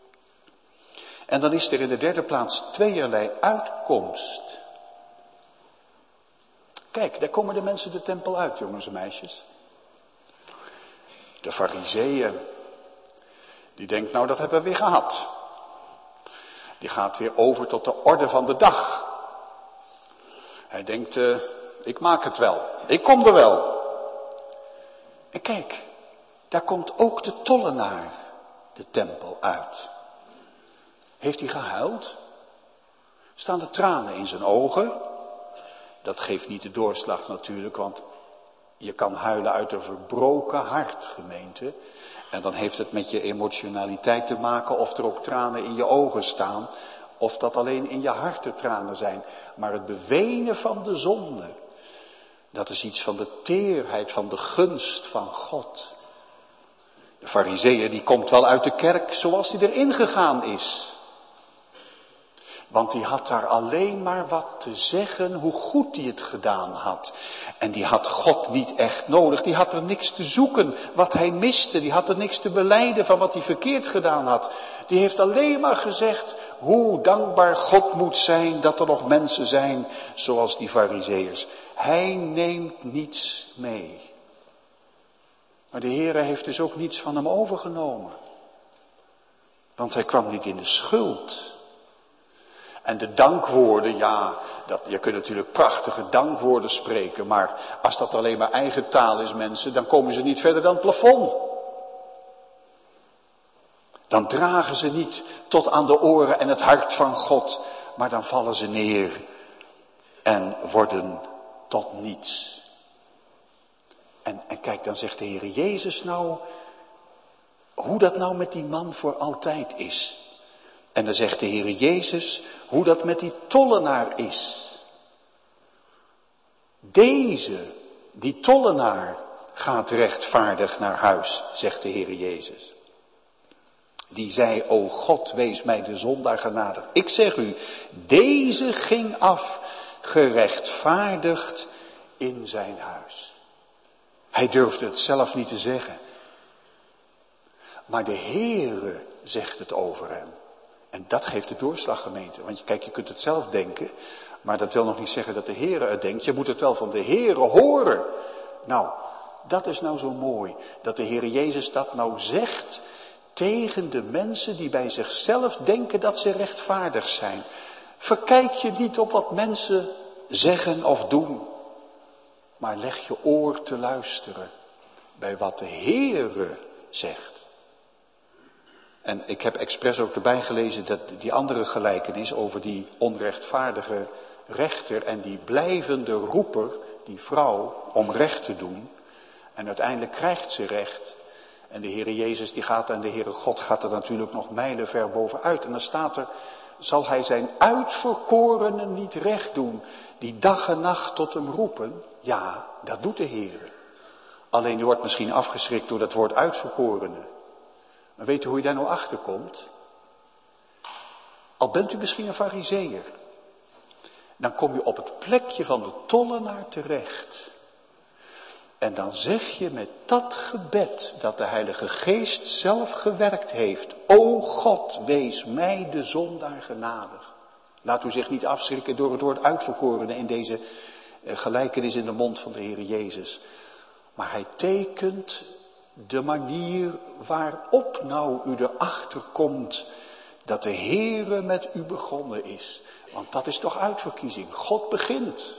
En dan is er in de derde plaats tweeërlei uitkomst. Kijk, daar komen de mensen de tempel uit, jongens en meisjes. De Farizeeën, die denkt, nou dat hebben we weer gehad. Die gaat weer over tot de orde van de dag. Hij denkt, ik maak het wel, ik kom er wel. En kijk, daar komt ook de tollenaar de tempel uit. Heeft hij gehuild? Staan de tranen in zijn ogen? Dat geeft niet de doorslag natuurlijk, want je kan huilen uit een verbroken hart, gemeente. En dan heeft het met je emotionaliteit te maken of er ook tranen in je ogen staan. Of dat alleen in je hart de tranen zijn. Maar het bewenen van de zonde, dat is iets van de teerheid, van de gunst van God. De Farizeeër die komt wel uit de kerk zoals hij erin gegaan is. Want die had daar alleen maar wat te zeggen hoe goed hij het gedaan had. En die had God niet echt nodig. Die had er niks te zoeken wat hij miste. Die had er niks te belijden van wat hij verkeerd gedaan had. Die heeft alleen maar gezegd hoe dankbaar God moet zijn dat er nog mensen zijn zoals die Farizeeërs. Hij neemt niets mee. Maar de Heere heeft dus ook niets van hem overgenomen. Want hij kwam niet in de schuld. En de dankwoorden, ja, je kunt natuurlijk prachtige dankwoorden spreken. Maar als dat alleen maar eigen taal is, mensen, dan komen ze niet verder dan het plafond. Dan dragen ze niet tot aan de oren en het hart van God. Maar dan vallen ze neer en worden tot niets. En kijk, dan zegt de Heer Jezus nou, hoe dat nou met die man voor altijd is. En dan zegt de Heer Jezus hoe dat met die tollenaar is. Die tollenaar gaat rechtvaardig naar huis, zegt de Heer Jezus. Die zei, o God, wees mij de zondaar genadig. Ik zeg u, deze ging af gerechtvaardigd in zijn huis. Hij durfde het zelf niet te zeggen. Maar de Heere zegt het over hem. En dat geeft de doorslag, gemeente. Want kijk, je kunt het zelf denken. Maar dat wil nog niet zeggen dat de Heere het denkt. Je moet het wel van de Heere horen. Nou, dat is nou zo mooi. Dat de Heere Jezus dat nou zegt tegen de mensen die bij zichzelf denken dat ze rechtvaardig zijn. Verkijk je niet op wat mensen zeggen of doen. Maar leg je oor te luisteren bij wat de Heere zegt. En ik heb expres ook erbij gelezen dat die andere gelijkenis over die onrechtvaardige rechter en die blijvende roeper, die vrouw, om recht te doen. En uiteindelijk krijgt ze recht. En de Heere Jezus die gaat en de Heere God gaat er natuurlijk nog mijlenver bovenuit. En dan staat er, zal hij zijn uitverkorenen niet recht doen, die dag en nacht tot hem roepen? Ja, dat doet de Heere. Alleen u wordt misschien afgeschrikt door dat woord uitverkorenen. Maar weet u hoe je daar nou achter komt? Al bent u misschien een farizeeër, dan kom je op het plekje van de tollenaar terecht. En dan zeg je met dat gebed dat de Heilige Geest zelf gewerkt heeft: O God, wees mij de zondaar genadig. Laat u zich niet afschrikken door het woord uitverkorene in deze gelijkenis in de mond van de Heer Jezus. Maar hij tekent de manier waarop nou u erachter komt dat de Heere met u begonnen is. Want dat is toch uitverkiezing. God begint.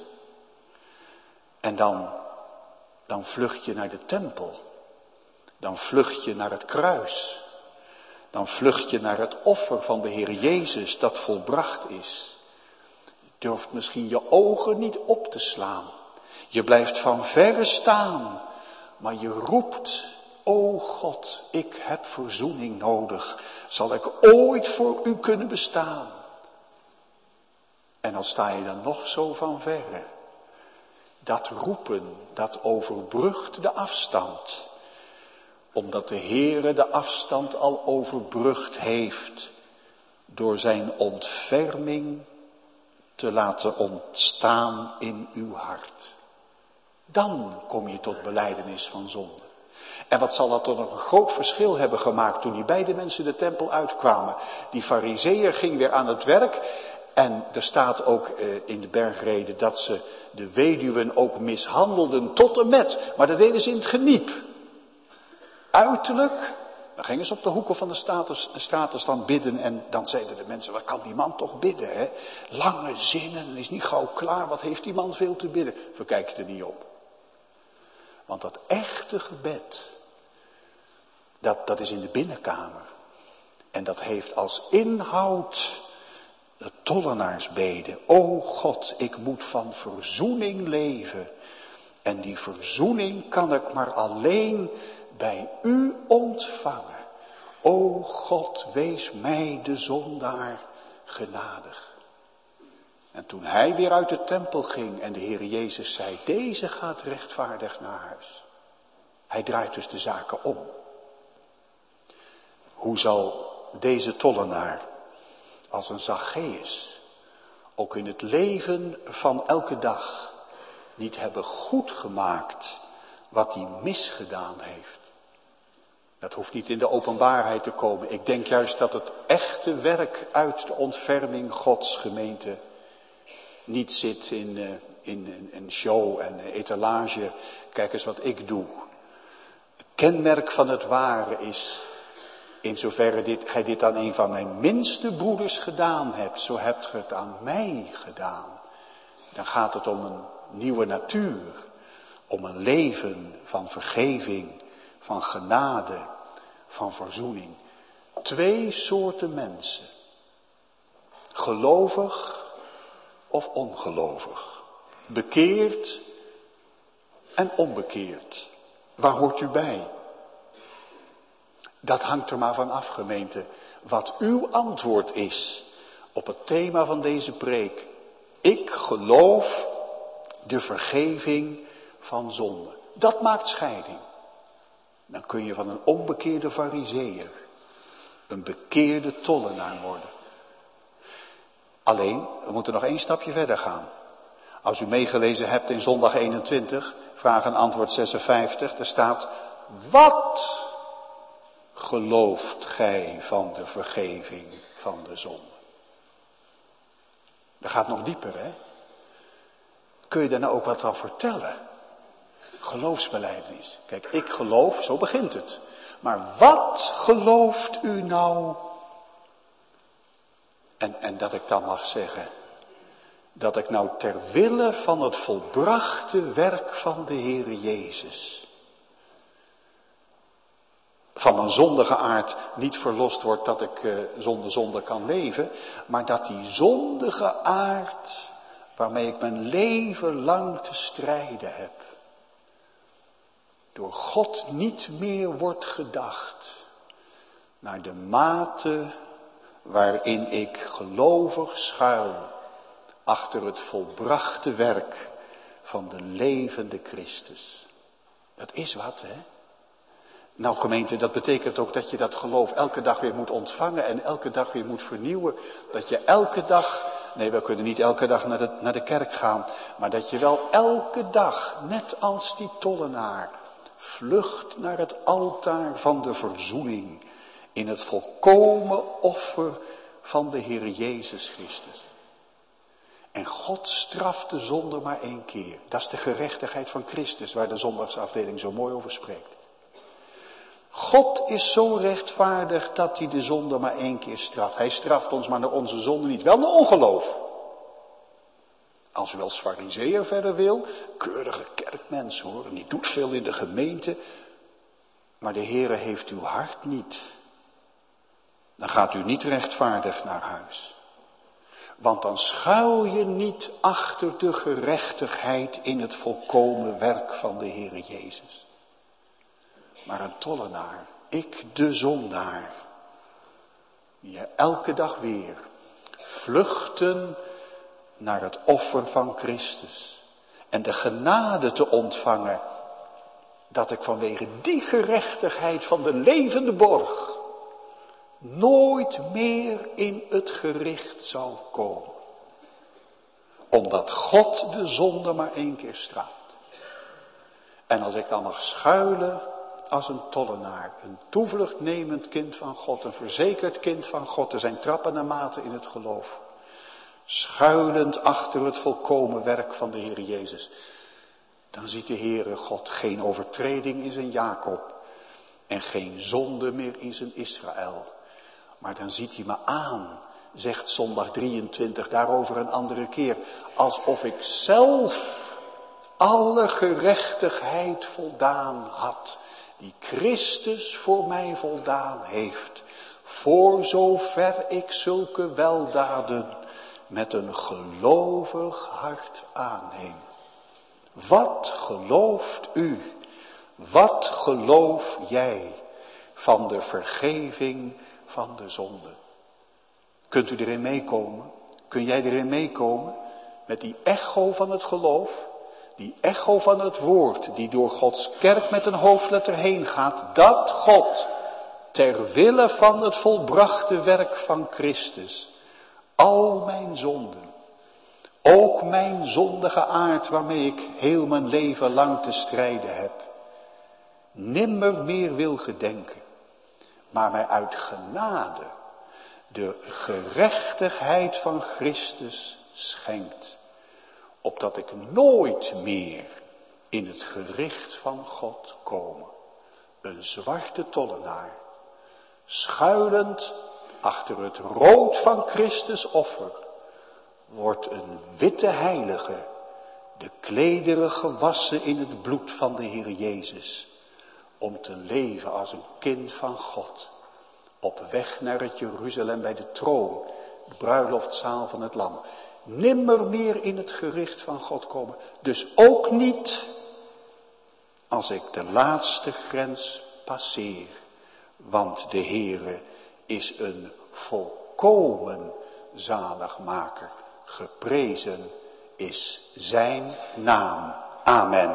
En dan vlucht je naar de tempel. Dan vlucht je naar het kruis. Dan vlucht je naar het offer van de Heer Jezus dat volbracht is. Je durft misschien je ogen niet op te slaan. Je blijft van verre staan. Maar je roept: O God, ik heb verzoening nodig. Zal ik ooit voor u kunnen bestaan? En dan sta je dan nog zo van verre. Dat roepen, dat overbrugt de afstand. Omdat de Heere de afstand al overbrugd heeft. Door zijn ontferming te laten ontstaan in uw hart. Dan kom je tot belijdenis van zonde. En wat zal dat dan nog een groot verschil hebben gemaakt toen die beide mensen de tempel uitkwamen. Die farizeeër ging weer aan het werk. En er staat ook in de bergrede dat ze de weduwen ook mishandelden tot en met. Maar dat deden ze in het geniep. Uiterlijk, dan gingen ze op de hoeken van de straten staan bidden. En dan zeiden de mensen: wat kan die man toch bidden, hè? Lange zinnen, is niet gauw klaar. Wat heeft die man veel te bidden? Verkijk er niet op. Want dat echte gebed, dat is in de binnenkamer. En dat heeft als inhoud de tollenaarsbede. O God, ik moet van verzoening leven. En die verzoening kan ik maar alleen bij u ontvangen. O God, wees mij de zondaar genadig. En toen hij weer uit de tempel ging en de Heer Jezus zei: deze gaat rechtvaardig naar huis. Hij draait dus de zaken om. Hoe zal deze tollenaar als een Zacchaeus ook in het leven van elke dag niet hebben goedgemaakt wat hij misgedaan heeft? Dat hoeft niet in de openbaarheid te komen. Ik denk juist dat het echte werk uit de ontferming Gods gemeente niet zit in een show en etalage. Kijk eens wat ik doe. Het kenmerk van het ware is: in zoverre gij dit aan een van mijn minste broeders gedaan hebt, zo hebt ge het aan mij gedaan. Dan gaat het om een nieuwe natuur. Om een leven van vergeving, van genade, van verzoening. 2 soorten mensen. Gelovig of ongelovig. Bekeerd en onbekeerd. Waar hoort u bij? Dat hangt er maar van af, gemeente, wat uw antwoord is op het thema van deze preek. Ik geloof de vergeving van zonde. Dat maakt scheiding. Dan kun je van een onbekeerde farizeeër een bekeerde tollenaar worden. Alleen, we moeten nog 1 stapje verder gaan. Als u meegelezen hebt in zondag 21, vraag en antwoord 56, er staat: wat gelooft gij van de vergeving van de zonde? Dat gaat nog dieper, hè? Kun je daar nou ook wat van vertellen? Geloofsbelijdenis. Kijk, ik geloof, zo begint het. Maar wat gelooft u nou? En dat ik dan mag zeggen, dat ik nou ter wille van het volbrachte werk van de Heere Jezus van mijn zondige aard niet verlost word, dat ik zonder zonde kan leven. Maar dat die zondige aard, waarmee ik mijn leven lang te strijden heb, door God niet meer wordt gedacht naar de mate waarin ik gelovig schuil achter het volbrachte werk van de levende Christus. Dat is wat, hè? Nou gemeente, dat betekent ook dat je dat geloof elke dag weer moet ontvangen en elke dag weer moet vernieuwen. Dat je elke dag, nee, we kunnen niet elke dag naar de kerk gaan, maar dat je wel elke dag, net als die tollenaar, vlucht naar het altaar van de verzoening in het volkomen offer van de Heer Jezus Christus. En God straft de zonde maar 1 keer. Dat is de gerechtigheid van Christus, waar de zondagsafdeling zo mooi over spreekt. God is zo rechtvaardig dat hij de zonde maar 1 keer straft. Hij straft ons maar naar onze zonde niet, wel naar ongeloof. Als u als farizeeër verder wil, keurige kerkmens hoor, en die doet veel in de gemeente. Maar de Heere heeft uw hart niet. Dan gaat u niet rechtvaardig naar huis. Want dan schuil je niet achter de gerechtigheid in het volkomen werk van de Heere Jezus. Maar een tollenaar, ik de zondaar, die elke dag weer vluchten naar het offer van Christus. En de genade te ontvangen dat ik vanwege die gerechtigheid van de levende borg nooit meer in het gericht zal komen. Omdat God de zonde maar 1 keer straft. En als ik dan mag schuilen als een tollenaar, een toevlucht nemend kind van God, een verzekerd kind van God, er zijn trappen en maten in het geloof. Schuilend achter het volkomen werk van de Heer Jezus. Dan ziet de Heere God geen overtreding in zijn Jacob en geen zonde meer in zijn Israël. Maar dan ziet hij me aan, zegt zondag 23, daarover een andere keer, alsof ik zelf alle gerechtigheid voldaan had, die Christus voor mij voldaan heeft, voor zover ik zulke weldaden met een gelovig hart aanneem. Wat gelooft u, wat geloof jij van de vergeving van de zonde? Kunt u erin meekomen? Kun jij erin meekomen? Met die echo van het geloof, die echo van het woord, die door Gods kerk met een hoofdletter heen gaat, dat God, ter wille van het volbrachte werk van Christus, al mijn zonden, ook mijn zondige aard waarmee ik heel mijn leven lang te strijden heb, nimmer meer wil gedenken, maar mij uit genade de gerechtigheid van Christus schenkt, opdat ik nooit meer in het gericht van God komen. Een zwarte tollenaar, schuilend achter het rood van Christus offer, wordt een witte heilige, de klederen gewassen in het bloed van de Heer Jezus, om te leven als een kind van God, op weg naar het Jeruzalem bij de troon, de bruiloftzaal van het Lam. Nimmer meer in het gericht van God komen, dus ook niet als ik de laatste grens passeer, want de Heere is een volkomen zaligmaker. Geprezen is zijn naam. Amen.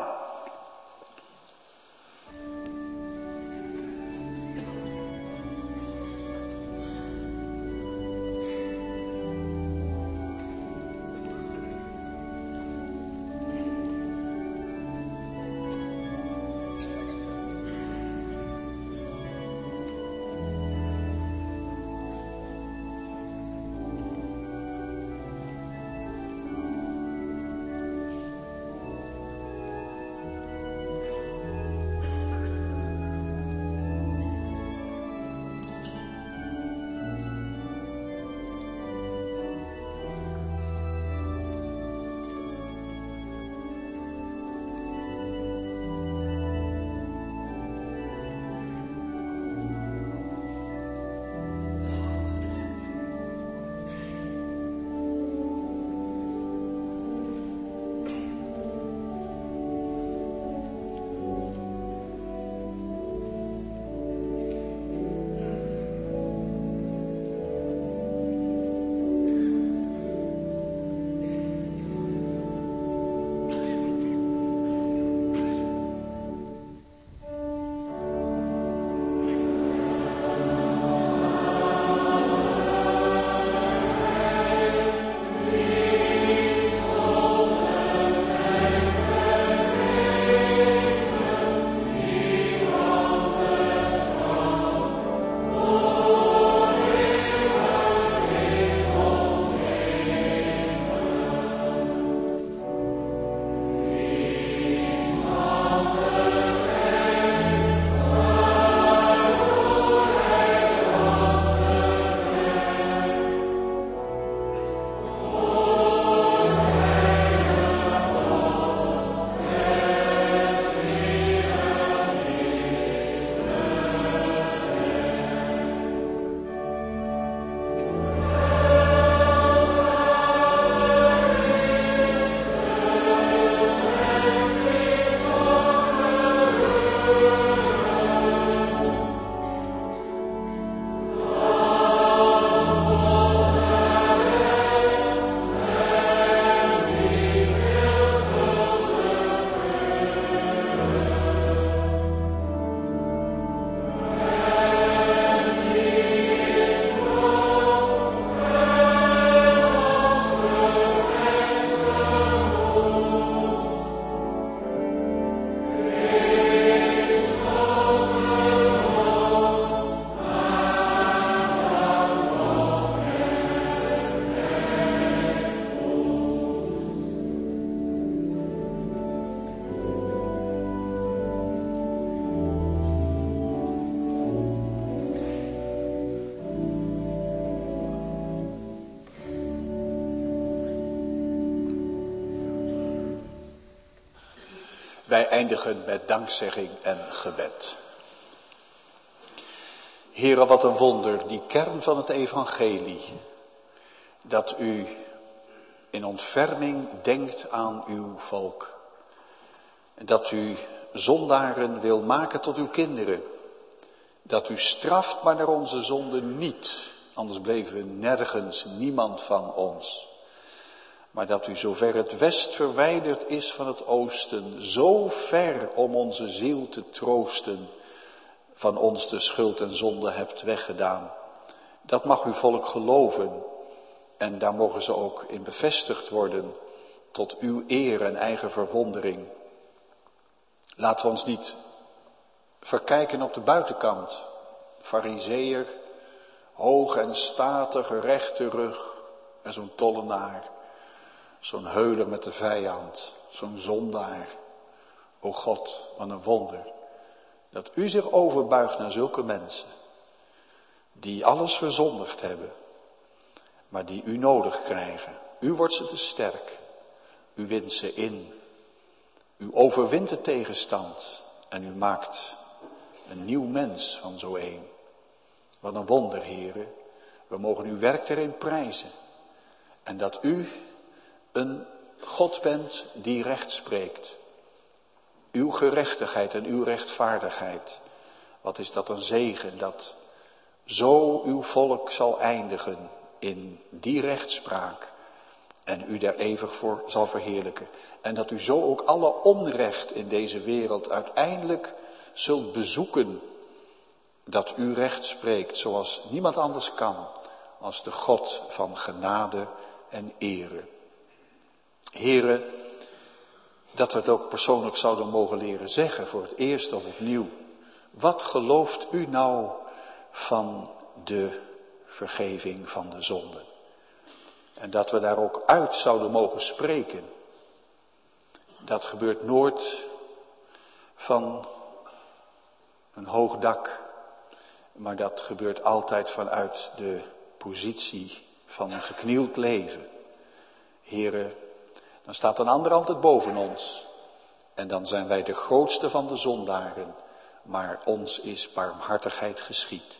Wij eindigen met dankzegging en gebed. Heere, wat een wonder, die kern van het evangelie. Dat u in ontferming denkt aan uw volk. Dat u zondaren wil maken tot uw kinderen. Dat u straft maar naar onze zonden niet. Anders bleven nergens niemand van ons. Maar dat u zover het west verwijderd is van het oosten, zo ver om onze ziel te troosten, van ons de schuld en zonde hebt weggedaan. Dat mag uw volk geloven. En daar mogen ze ook in bevestigd worden tot uw eer en eigen verwondering. Laten we ons niet verkijken op de buitenkant. Farizeeër, hoog en statig, rechte rug en zo'n tollenaar. Zo'n heuler met de vijand, zo'n zondaar. O God, wat een wonder. Dat u zich overbuigt naar zulke mensen. Die alles verzondigd hebben. Maar die u nodig krijgen. U wordt ze te sterk. U wint ze in. U overwint de tegenstand. En u maakt een nieuw mens van zo een. Wat een wonder, Heere. We mogen uw werk erin prijzen. En dat u een God bent die recht spreekt. Uw gerechtigheid en uw rechtvaardigheid. Wat is dat een zegen dat zo uw volk zal eindigen in die rechtspraak. En u daar eeuwig voor zal verheerlijken. En dat u zo ook alle onrecht in deze wereld uiteindelijk zult bezoeken. Dat u recht spreekt zoals niemand anders kan. Als de God van genade en ere. Here, dat we het ook persoonlijk zouden mogen leren zeggen voor het eerst of opnieuw. Wat gelooft u nou van de vergeving van de zonde? En dat we daar ook uit zouden mogen spreken. Dat gebeurt nooit van een hoog dak. Maar dat gebeurt altijd vanuit de positie van een geknield leven. Here, dan staat een ander altijd boven ons. En dan zijn wij de grootste van de zondaren. Maar ons is barmhartigheid geschied.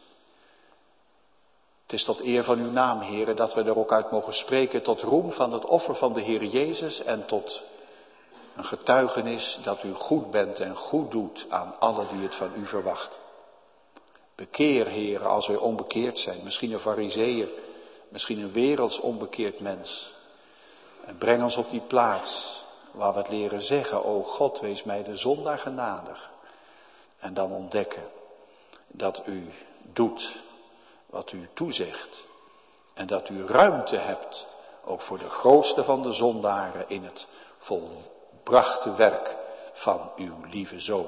Het is tot eer van uw naam, Heere, dat we er ook uit mogen spreken tot roem van het offer van de Heer Jezus. En tot een getuigenis dat u goed bent en goed doet aan allen die het van u verwachten. Bekeer, Heere, als wij onbekeerd zijn. Misschien een farizeeër, misschien een werelds onbekeerd mens. En breng ons op die plaats waar we het leren zeggen. O God, wees mij de zondaar genadig. En dan ontdekken dat u doet wat u toezegt. En dat u ruimte hebt, ook voor de grootste van de zondaren, in het volbrachte werk van uw lieve Zoon.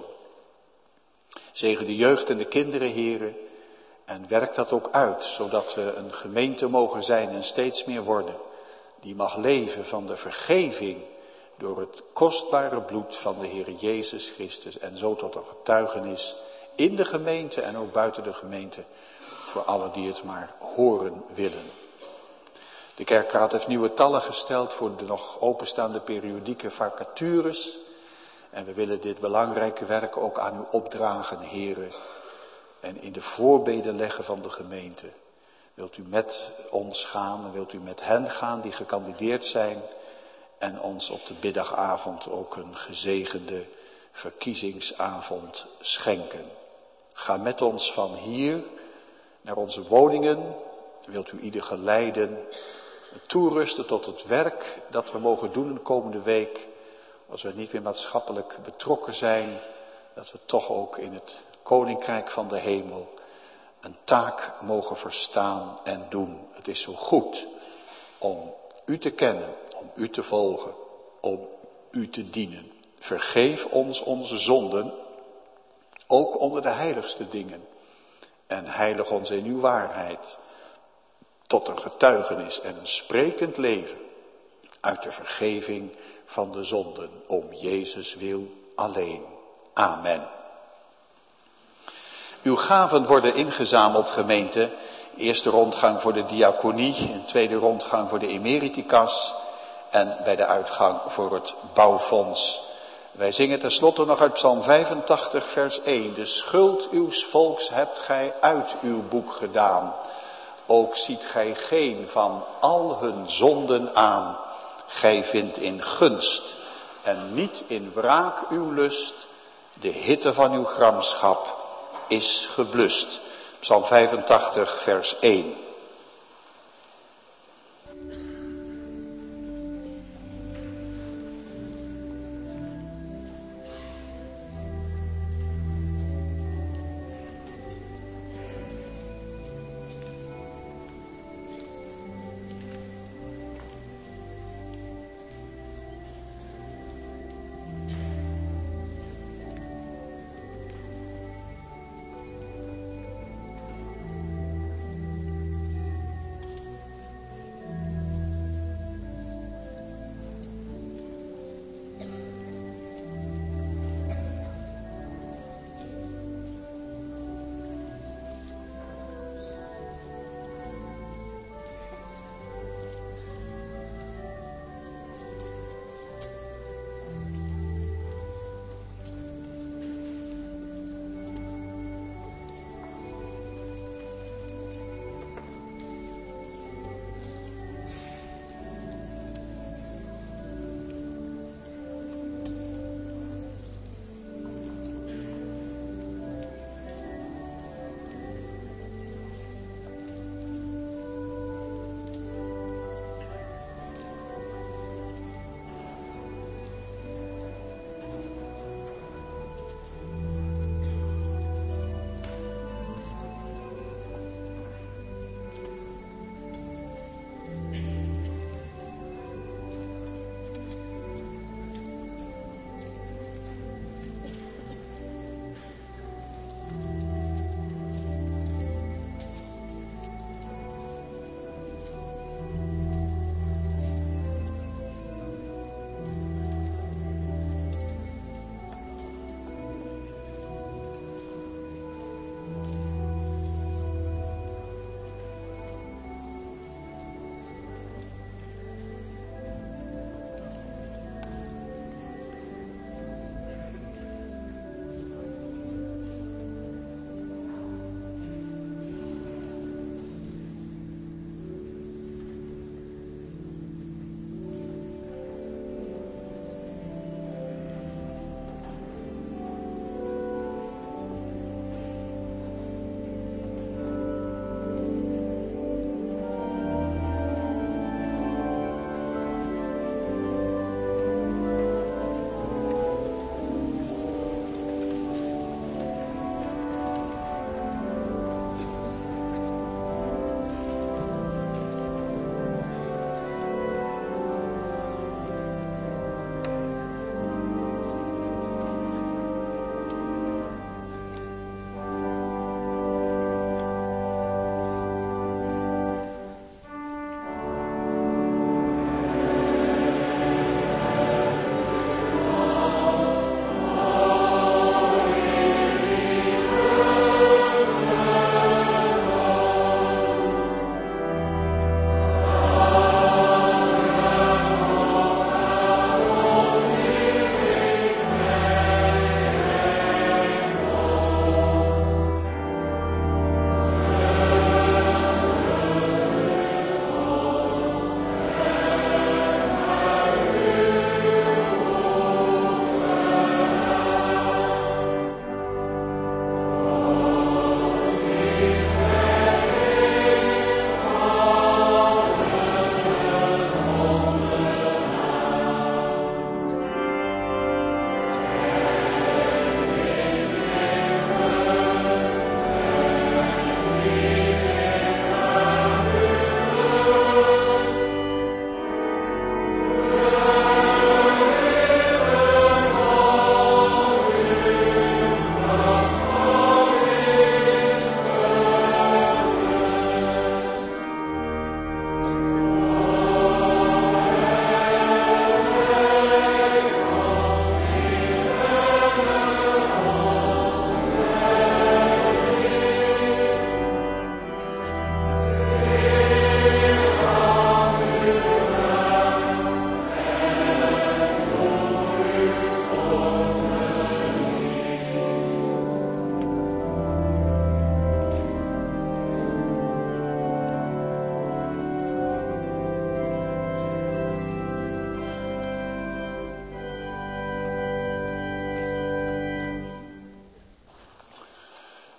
Zegen de jeugd en de kinderen, Heere, en werk dat ook uit, zodat we een gemeente mogen zijn en steeds meer worden, die mag leven van de vergeving door het kostbare bloed van de Heer Jezus Christus en zo tot een getuigenis in de gemeente en ook buiten de gemeente voor allen die het maar horen willen. De kerkraad heeft nieuwe tallen gesteld voor de nog openstaande periodieke vacatures. En we willen dit belangrijke werk ook aan u opdragen, Heere. En in de voorbeden leggen van de gemeente. Wilt u met ons gaan en wilt u met hen gaan die gekandideerd zijn. En ons op de middagavond ook een gezegende verkiezingsavond schenken. Ga met ons van hier naar onze woningen. Wilt u ieder geleiden. Toerusten tot het werk dat we mogen doen de komende week. Als we niet meer maatschappelijk betrokken zijn. Dat we toch ook in het koninkrijk van de hemel een taak mogen verstaan en doen. Het is zo goed om u te kennen, om u te volgen, om u te dienen. Vergeef ons onze zonden, ook onder de heiligste dingen. En heilig ons in uw waarheid, tot een getuigenis en een sprekend leven uit de vergeving van de zonden, om Jezus wil alleen. Amen. Uw gaven worden ingezameld, gemeente. Eerste rondgang voor de diaconie, een tweede rondgang voor de emeritikas en bij de uitgang voor het bouwfonds Wij zingen tenslotte nog uit Psalm 85 vers 1. De schuld uws volks hebt gij uit uw boek gedaan. Ook ziet gij geen van al hun zonden aan. Gij vindt in gunst en niet in wraak uw lust. De hitte van uw gramschap is geblust. Psalm 85 vers 1.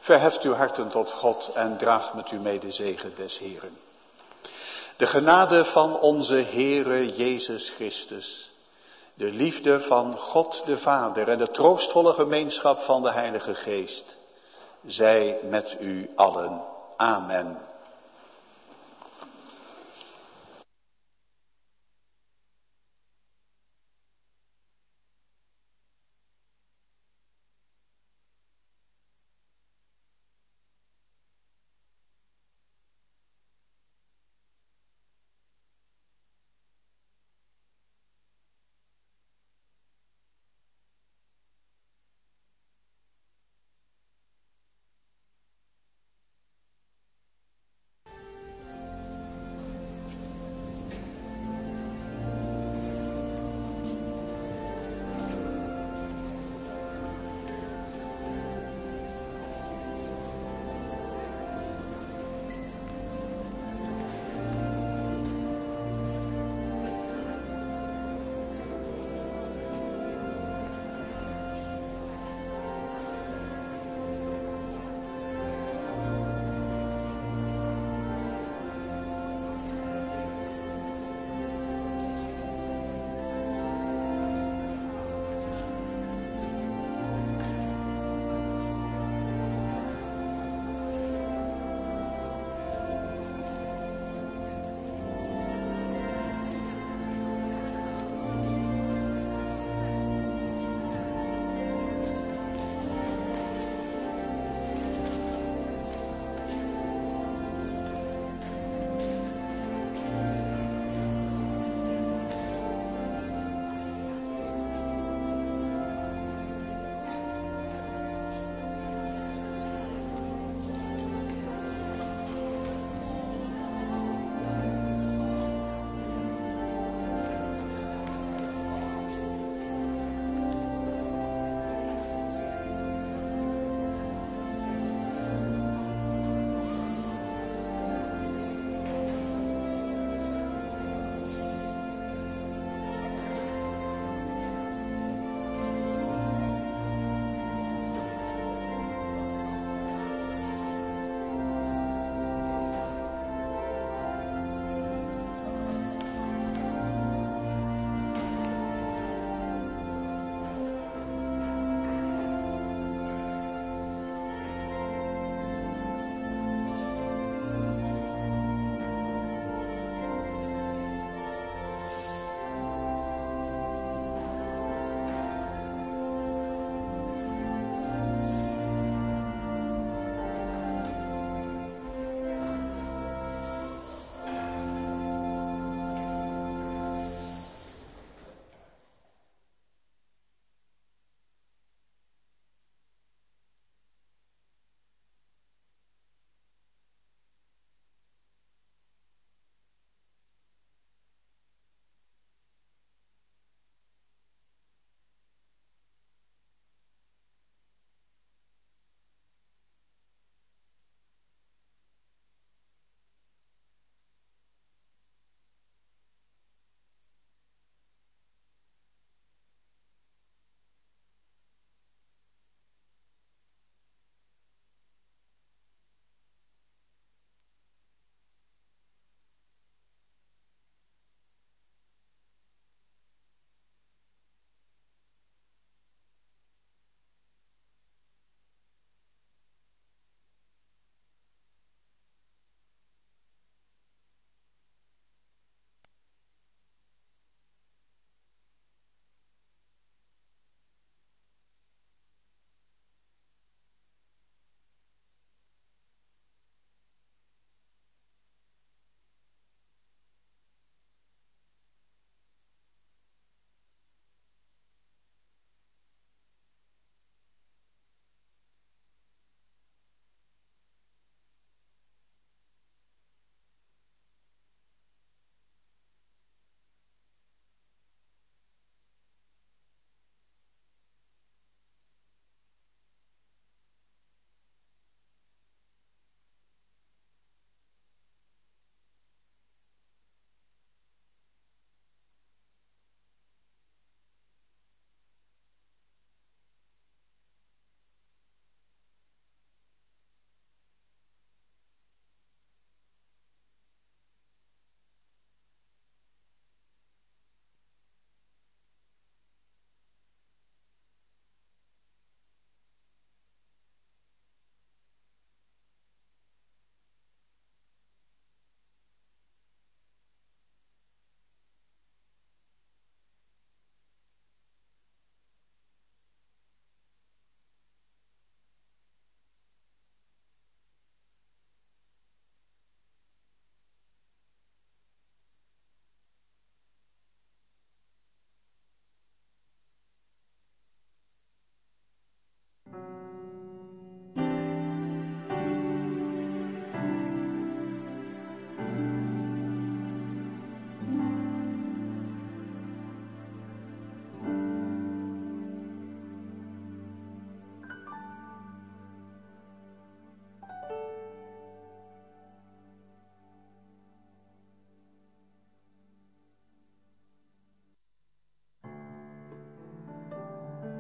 Verheft uw harten tot God en draagt met u mee de zegen des Heeren. De genade van onze Heere Jezus Christus, de liefde van God de Vader en de troostvolle gemeenschap van de Heilige Geest, zij met u allen. Amen.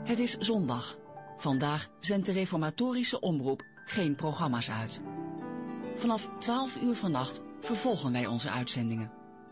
Het is zondag. Vandaag zendt de reformatorische omroep geen programma's uit. Vanaf 12 uur vannacht vervolgen wij onze uitzendingen.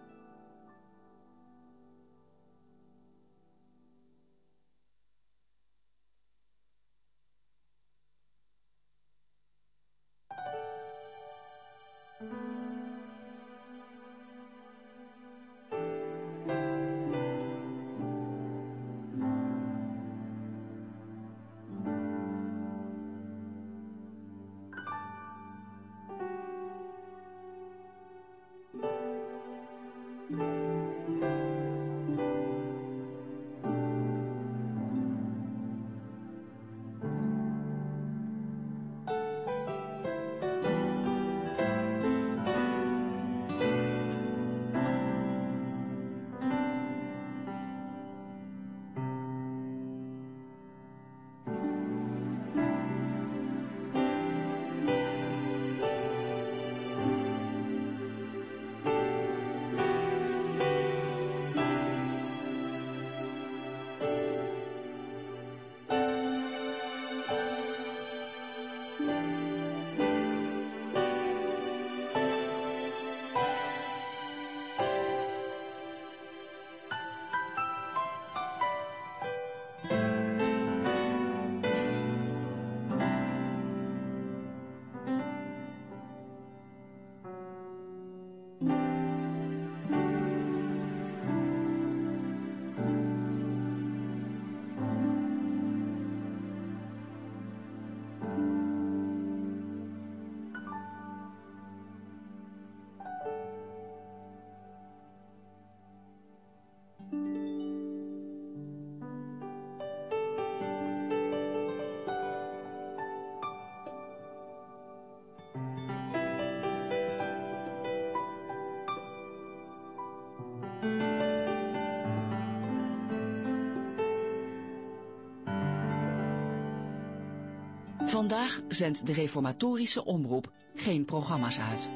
Vandaag zendt de reformatorische omroep geen programma's uit.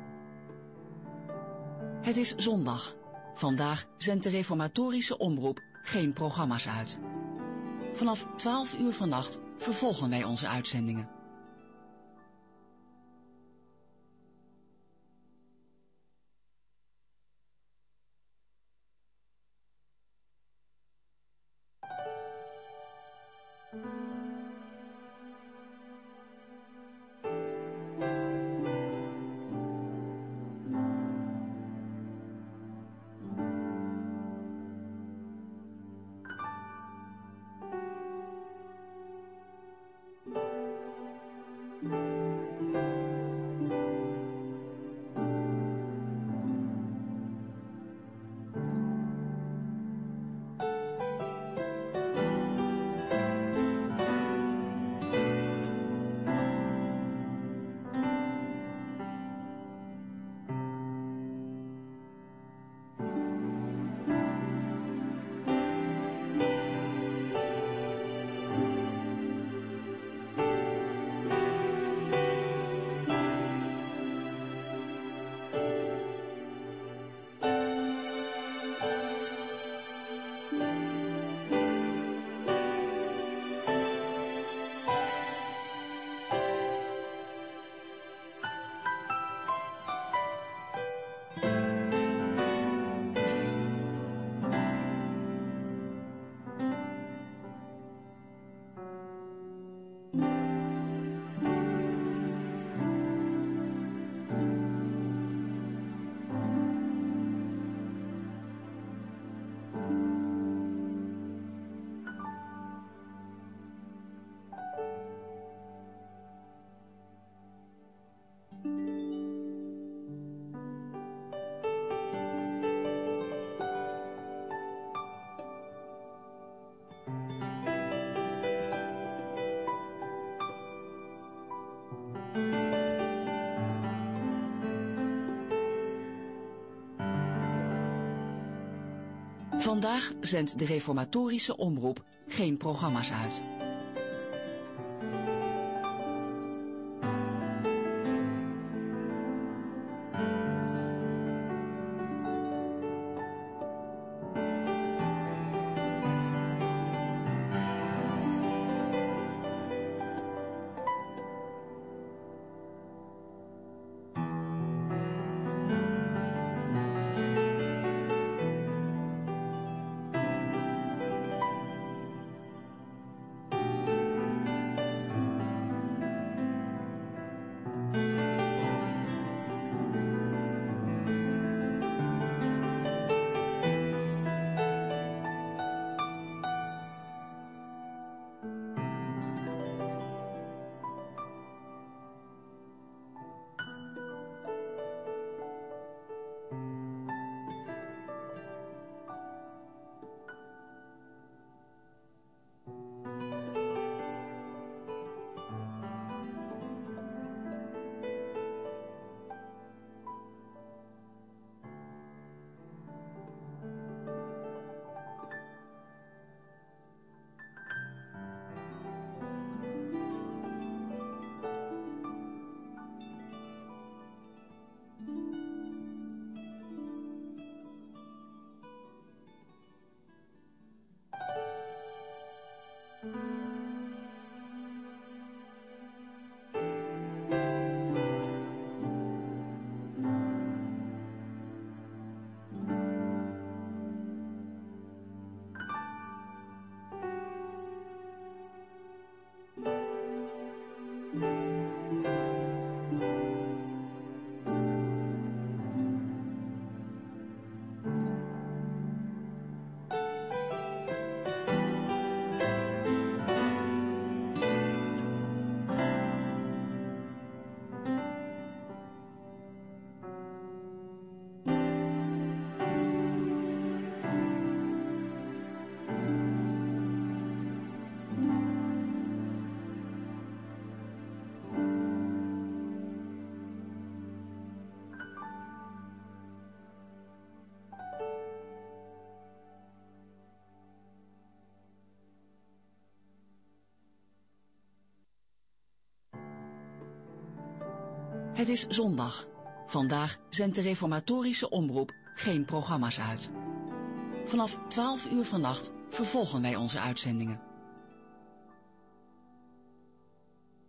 Het is zondag. Vandaag zendt de reformatorische omroep geen programma's uit. Vanaf 12 uur vannacht vervolgen wij onze uitzendingen. Vandaag zendt de reformatorische omroep geen programma's uit. Het is zondag. Vandaag zendt de reformatorische omroep geen programma's uit. Vanaf 12 uur vannacht vervolgen wij onze uitzendingen.